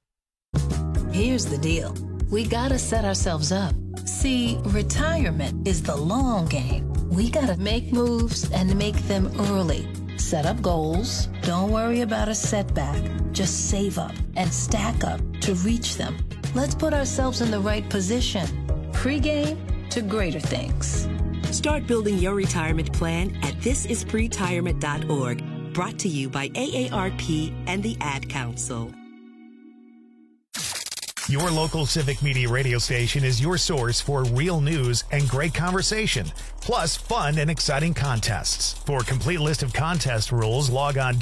Here's the deal. We gotta set ourselves up. See, retirement is the long game. We gotta make moves and make them early. Set up goals. Don't worry about a setback. Just save up and stack up to reach them. Let's put ourselves in the right position. Pre-game to greater things. Start building your retirement plan at thisispretirement.org. Brought to you by AARP and the Ad Council. Your local Civic Media radio station is your source for real news and great conversation, plus fun and exciting contests. For a complete list of contest rules, log on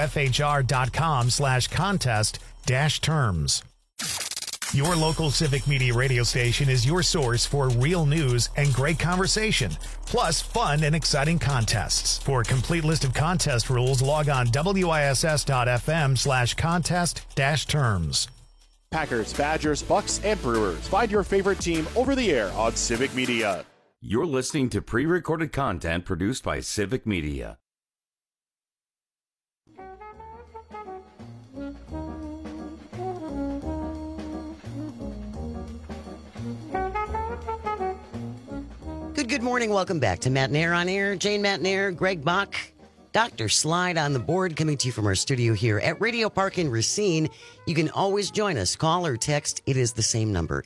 wfhr.com/contest-terms. Your local Civic Media radio station is your source for real news and great conversation, plus fun and exciting contests. For a complete list of contest rules, log on wiss.fm/contest-terms. Packers, Badgers, Bucks, and Brewers. Find your favorite team over the air on Civic Media. You're listening to pre-recorded content produced by Civic Media. Good morning. Welcome back to Matt Nair on air. Jane Matt Nair, Greg Bach, Dr. Slide on the board, coming to you from our studio here at Radio Park in Racine. You can always join us. Call or text. It is the same number,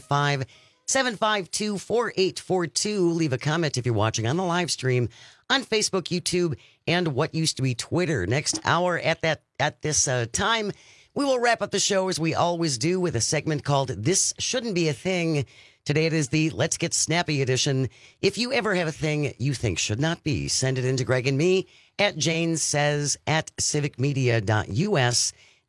855-752-4842. Leave a comment if you're watching on the live stream on Facebook, YouTube, and what used to be Twitter. Next hour at this time, we will wrap up the show as we always do with a segment called This Shouldn't Be a Thing. Today it is the Let's Get Snappy edition. If you ever have a thing you think should not be, send it in to Greg and me at janesays@civicmedia.us.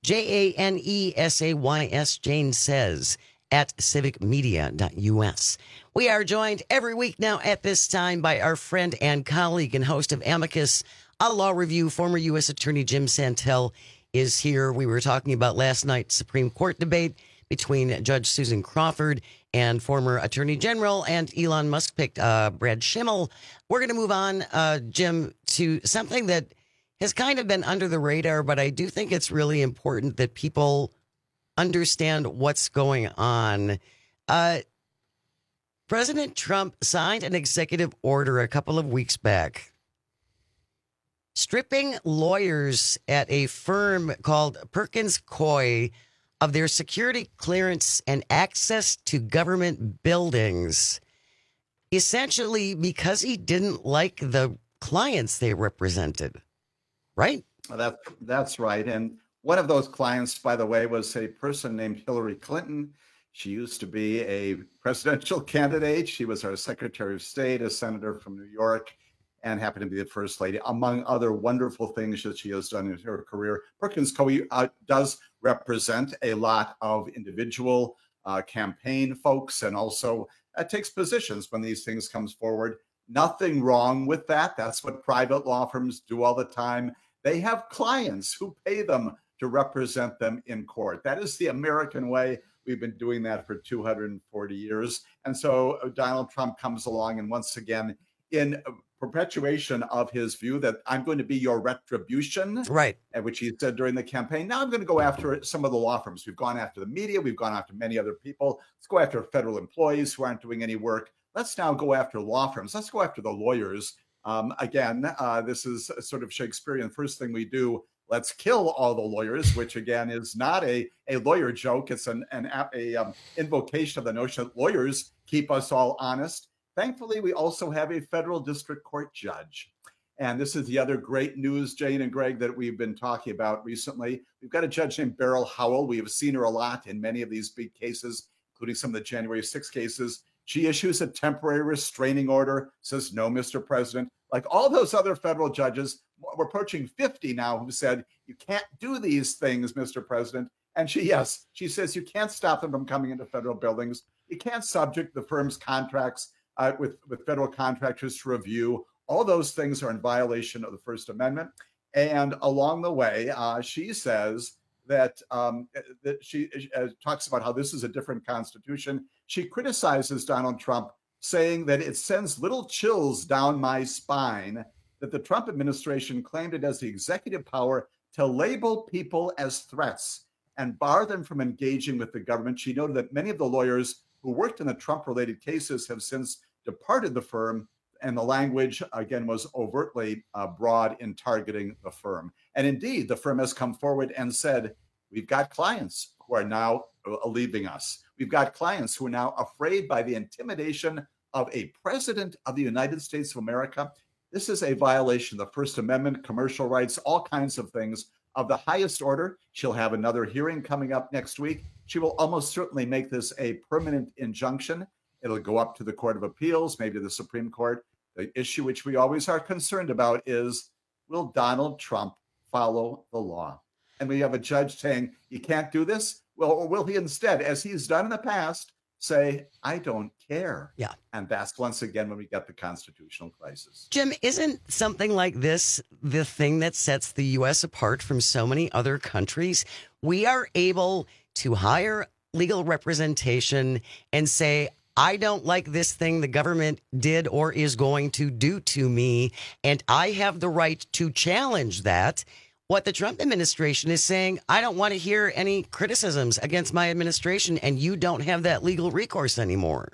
JANESAYS, Jane Says @civicmedia.us. We are joined every week now at this time by our friend and colleague and host of Amicus, a law review, former U.S. Attorney Jim Santel is here. We were talking about last night's Supreme Court debate between Judge Susan Crawford and former Attorney General and Elon Musk picked Brad Schimmel. We're going to move on, Jim, to something that has kind of been under the radar, but I do think it's really important that people understand what's going on. President Trump signed an executive order a couple of weeks back stripping lawyers at a firm called Perkins Coie of their security clearance and access to government buildings, essentially because he didn't like the clients they represented. Right? That's right. And One of those clients, by the way, was a person named Hillary Clinton. She used to be a presidential candidate. She was our Secretary of State, a senator from New York, and happened to be the First Lady, among other wonderful things that she has done in her career. Perkins Coie does represent a lot of individual campaign folks, and also takes positions when these things comes forward. Nothing wrong with that. That's what private law firms do all the time. They have clients who pay them to represent them in court. That is the American way. We've been doing that for 240 years. And so Donald Trump comes along and once again, in perpetuation of his view that I'm going to be your retribution, right? Which he said during the campaign. Now I'm going to go after some of the law firms. We've gone after the media. We've gone after many other people. Let's go after federal employees who aren't doing any work. Let's now go after law firms. Let's go after the lawyers. This is a sort of Shakespearean. First thing we do, let's kill all the lawyers, which again is not a lawyer joke. It's an invocation of the notion that lawyers keep us all honest. Thankfully, we also have a federal district court judge. And this is the other great news, Jane and Greg, that we've been talking about recently. We've got a judge named Beryl Howell. We have seen her a lot in many of these big cases, including some of the January 6 cases. She issues a temporary restraining order, says, no, Mr. President. Like all those other federal judges, we're approaching 50 now who said, you can't do these things, Mr. President. And she says you can't stop them from coming into federal buildings. You can't subject the firm's contracts with federal contractors to review. All those things are in violation of the First Amendment. And along the way, she says that she talks about how this is a different constitution. She criticizes Donald Trump, saying that it sends little chills down my spine that the Trump administration claimed it as the executive power to label people as threats and bar them from engaging with the government. She noted that many of the lawyers who worked in the Trump-related cases have since departed the firm, and the language, again, was overtly broad in targeting the firm. And indeed, the firm has come forward and said, we've got clients who are now leaving us. We've got clients who are now afraid by the intimidation of a president of the United States of America. This is a violation of the First Amendment, commercial rights, all kinds of things of the highest order. She'll have another hearing coming up next week. She will almost certainly make this a permanent injunction. It'll go up to the Court of Appeals, maybe the Supreme Court. The issue which we always are concerned about is, will Donald Trump follow the law? And we have a judge saying, you can't do this? Well, or will he instead, as he's done in the past, say, I don't care? Yeah. And that's once again when we get the constitutional crisis. Jim, isn't something like this the thing that sets the U.S. apart from so many other countries? We are able to hire legal representation and say, I don't like this thing the government did or is going to do to me, and I have the right to challenge that. What the Trump administration is saying, I don't want to hear any criticisms against my administration, and you don't have that legal recourse anymore.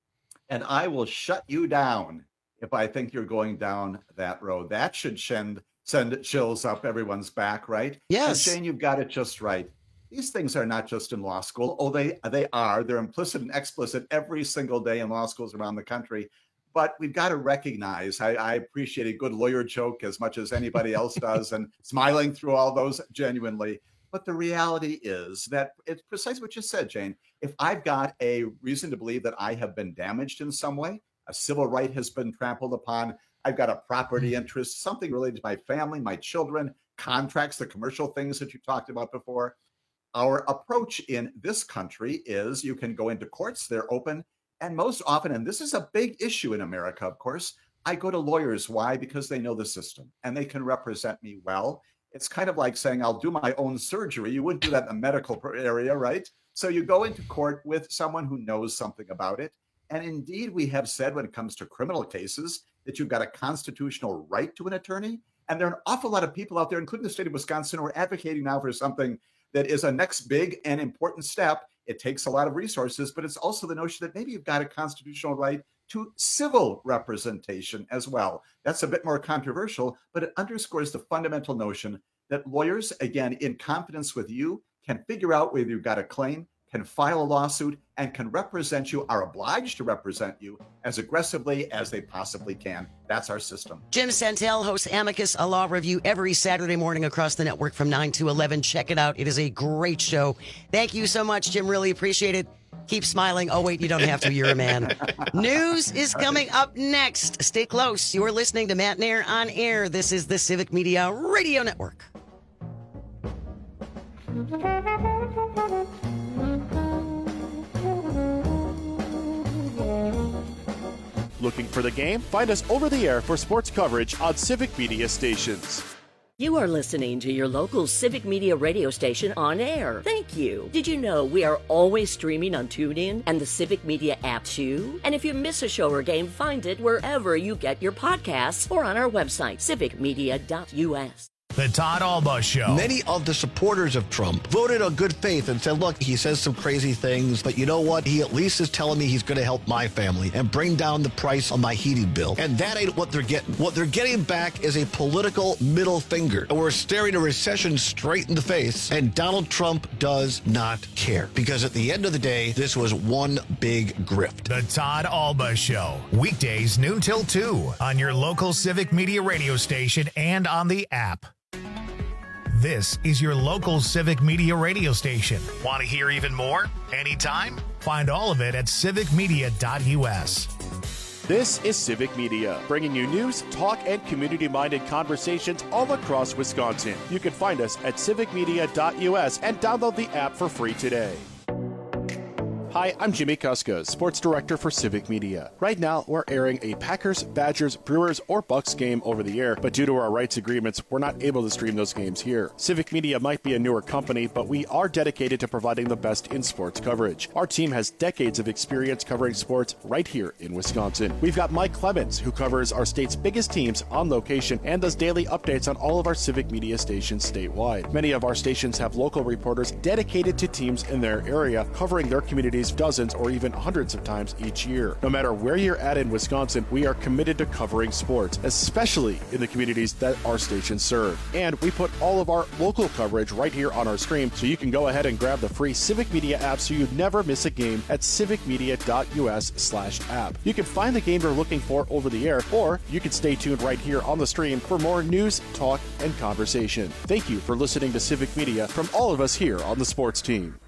And I will shut you down if I think you're going down that road. That should send chills up everyone's back, right? Yes. And Shane, you've got it just right. These things are not just in law school. Oh, they are. They're implicit and explicit every single day in law schools around the country. But we've got to recognize, I appreciate a good lawyer joke as much as anybody else does, and smiling through all those genuinely. But the reality is that it's precisely what you said, Jane. If I've got a reason to believe that I have been damaged in some way, a civil right has been trampled upon, I've got a property interest, something related to my family, my children, contracts, the commercial things that you talked about before. Our approach in this country is you can go into courts, they're open, and most often, and this is a big issue in America, of course, I go to lawyers. Why? Because they know the system and they can represent me well. It's kind of like saying, I'll do my own surgery. You wouldn't do that in the medical area, right? So you go into court with someone who knows something about it. And indeed, we have said when it comes to criminal cases that you've got a constitutional right to an attorney. And there are an awful lot of people out there, including the state of Wisconsin, who are advocating now for something that is a next big and important step. It takes a lot of resources, but it's also the notion that maybe you've got a constitutional right to civil representation as well. That's a bit more controversial, but it underscores the fundamental notion that lawyers, again, in confidence with you, can figure out whether you've got a claim, can file a lawsuit, and can represent you, are obliged to represent you as aggressively as they possibly can. That's our system. Jim Santel hosts Amicus, a law review every Saturday morning across the network from 9 to 11. Check it out. It is a great show. Thank you so much, Jim. Really appreciate it. Keep smiling. Oh, wait, you don't have to. You're a man. News is coming up next. Stay close. You are listening to Matt Nair on Air. This is the Civic Media Radio Network. Looking for the game? Find us over the air for sports coverage on Civic Media stations. You are listening to your local Civic Media radio station on air. Thank you. Did you know we are always streaming on TuneIn and the Civic Media app too? And if you miss a show or game, find it wherever you get your podcasts or on our website, civicmedia.us. The Todd Alba Show. Many of the supporters of Trump voted on good faith and said, look, he says some crazy things, but you know what? He at least is telling me he's going to help my family and bring down the price on my heating bill. And that ain't what they're getting. What they're getting back is a political middle finger. And we're staring a recession straight in the face, and Donald Trump does not care. Because at the end of the day, this was one big grift. The Todd Alba Show. Weekdays noon till 2 on your local Civic Media radio station and on the app. This is your local Civic Media radio station. Want to hear even more? Anytime? Find all of it at civicmedia.us. This is Civic Media, bringing you news, talk, and community-minded conversations all across Wisconsin. You can find us at civicmedia.us and download the app for free today. Hi, I'm Jimmy Kuska, Sports Director for Civic Media. Right now, we're airing a Packers, Badgers, Brewers, or Bucks game over the air, but due to our rights agreements, we're not able to stream those games here. Civic Media might be a newer company, but we are dedicated to providing the best in sports coverage. Our team has decades of experience covering sports right here in Wisconsin. We've got Mike Clemens, who covers our state's biggest teams on location and does daily updates on all of our Civic Media stations statewide. Many of our stations have local reporters dedicated to teams in their area, covering their communities dozens or even hundreds of times each year. No matter where you're at in Wisconsin, we are committed to covering sports, especially in the communities that our stations serve. And we put all of our local coverage right here on our screen, so you can go ahead and grab the free Civic Media app so you never miss a game at civicmedia.us/app. You can find the game you're looking for over the air, or you can stay tuned right here on the stream for more news, talk, and conversation. Thank you for listening to Civic Media from all of us here on the sports team.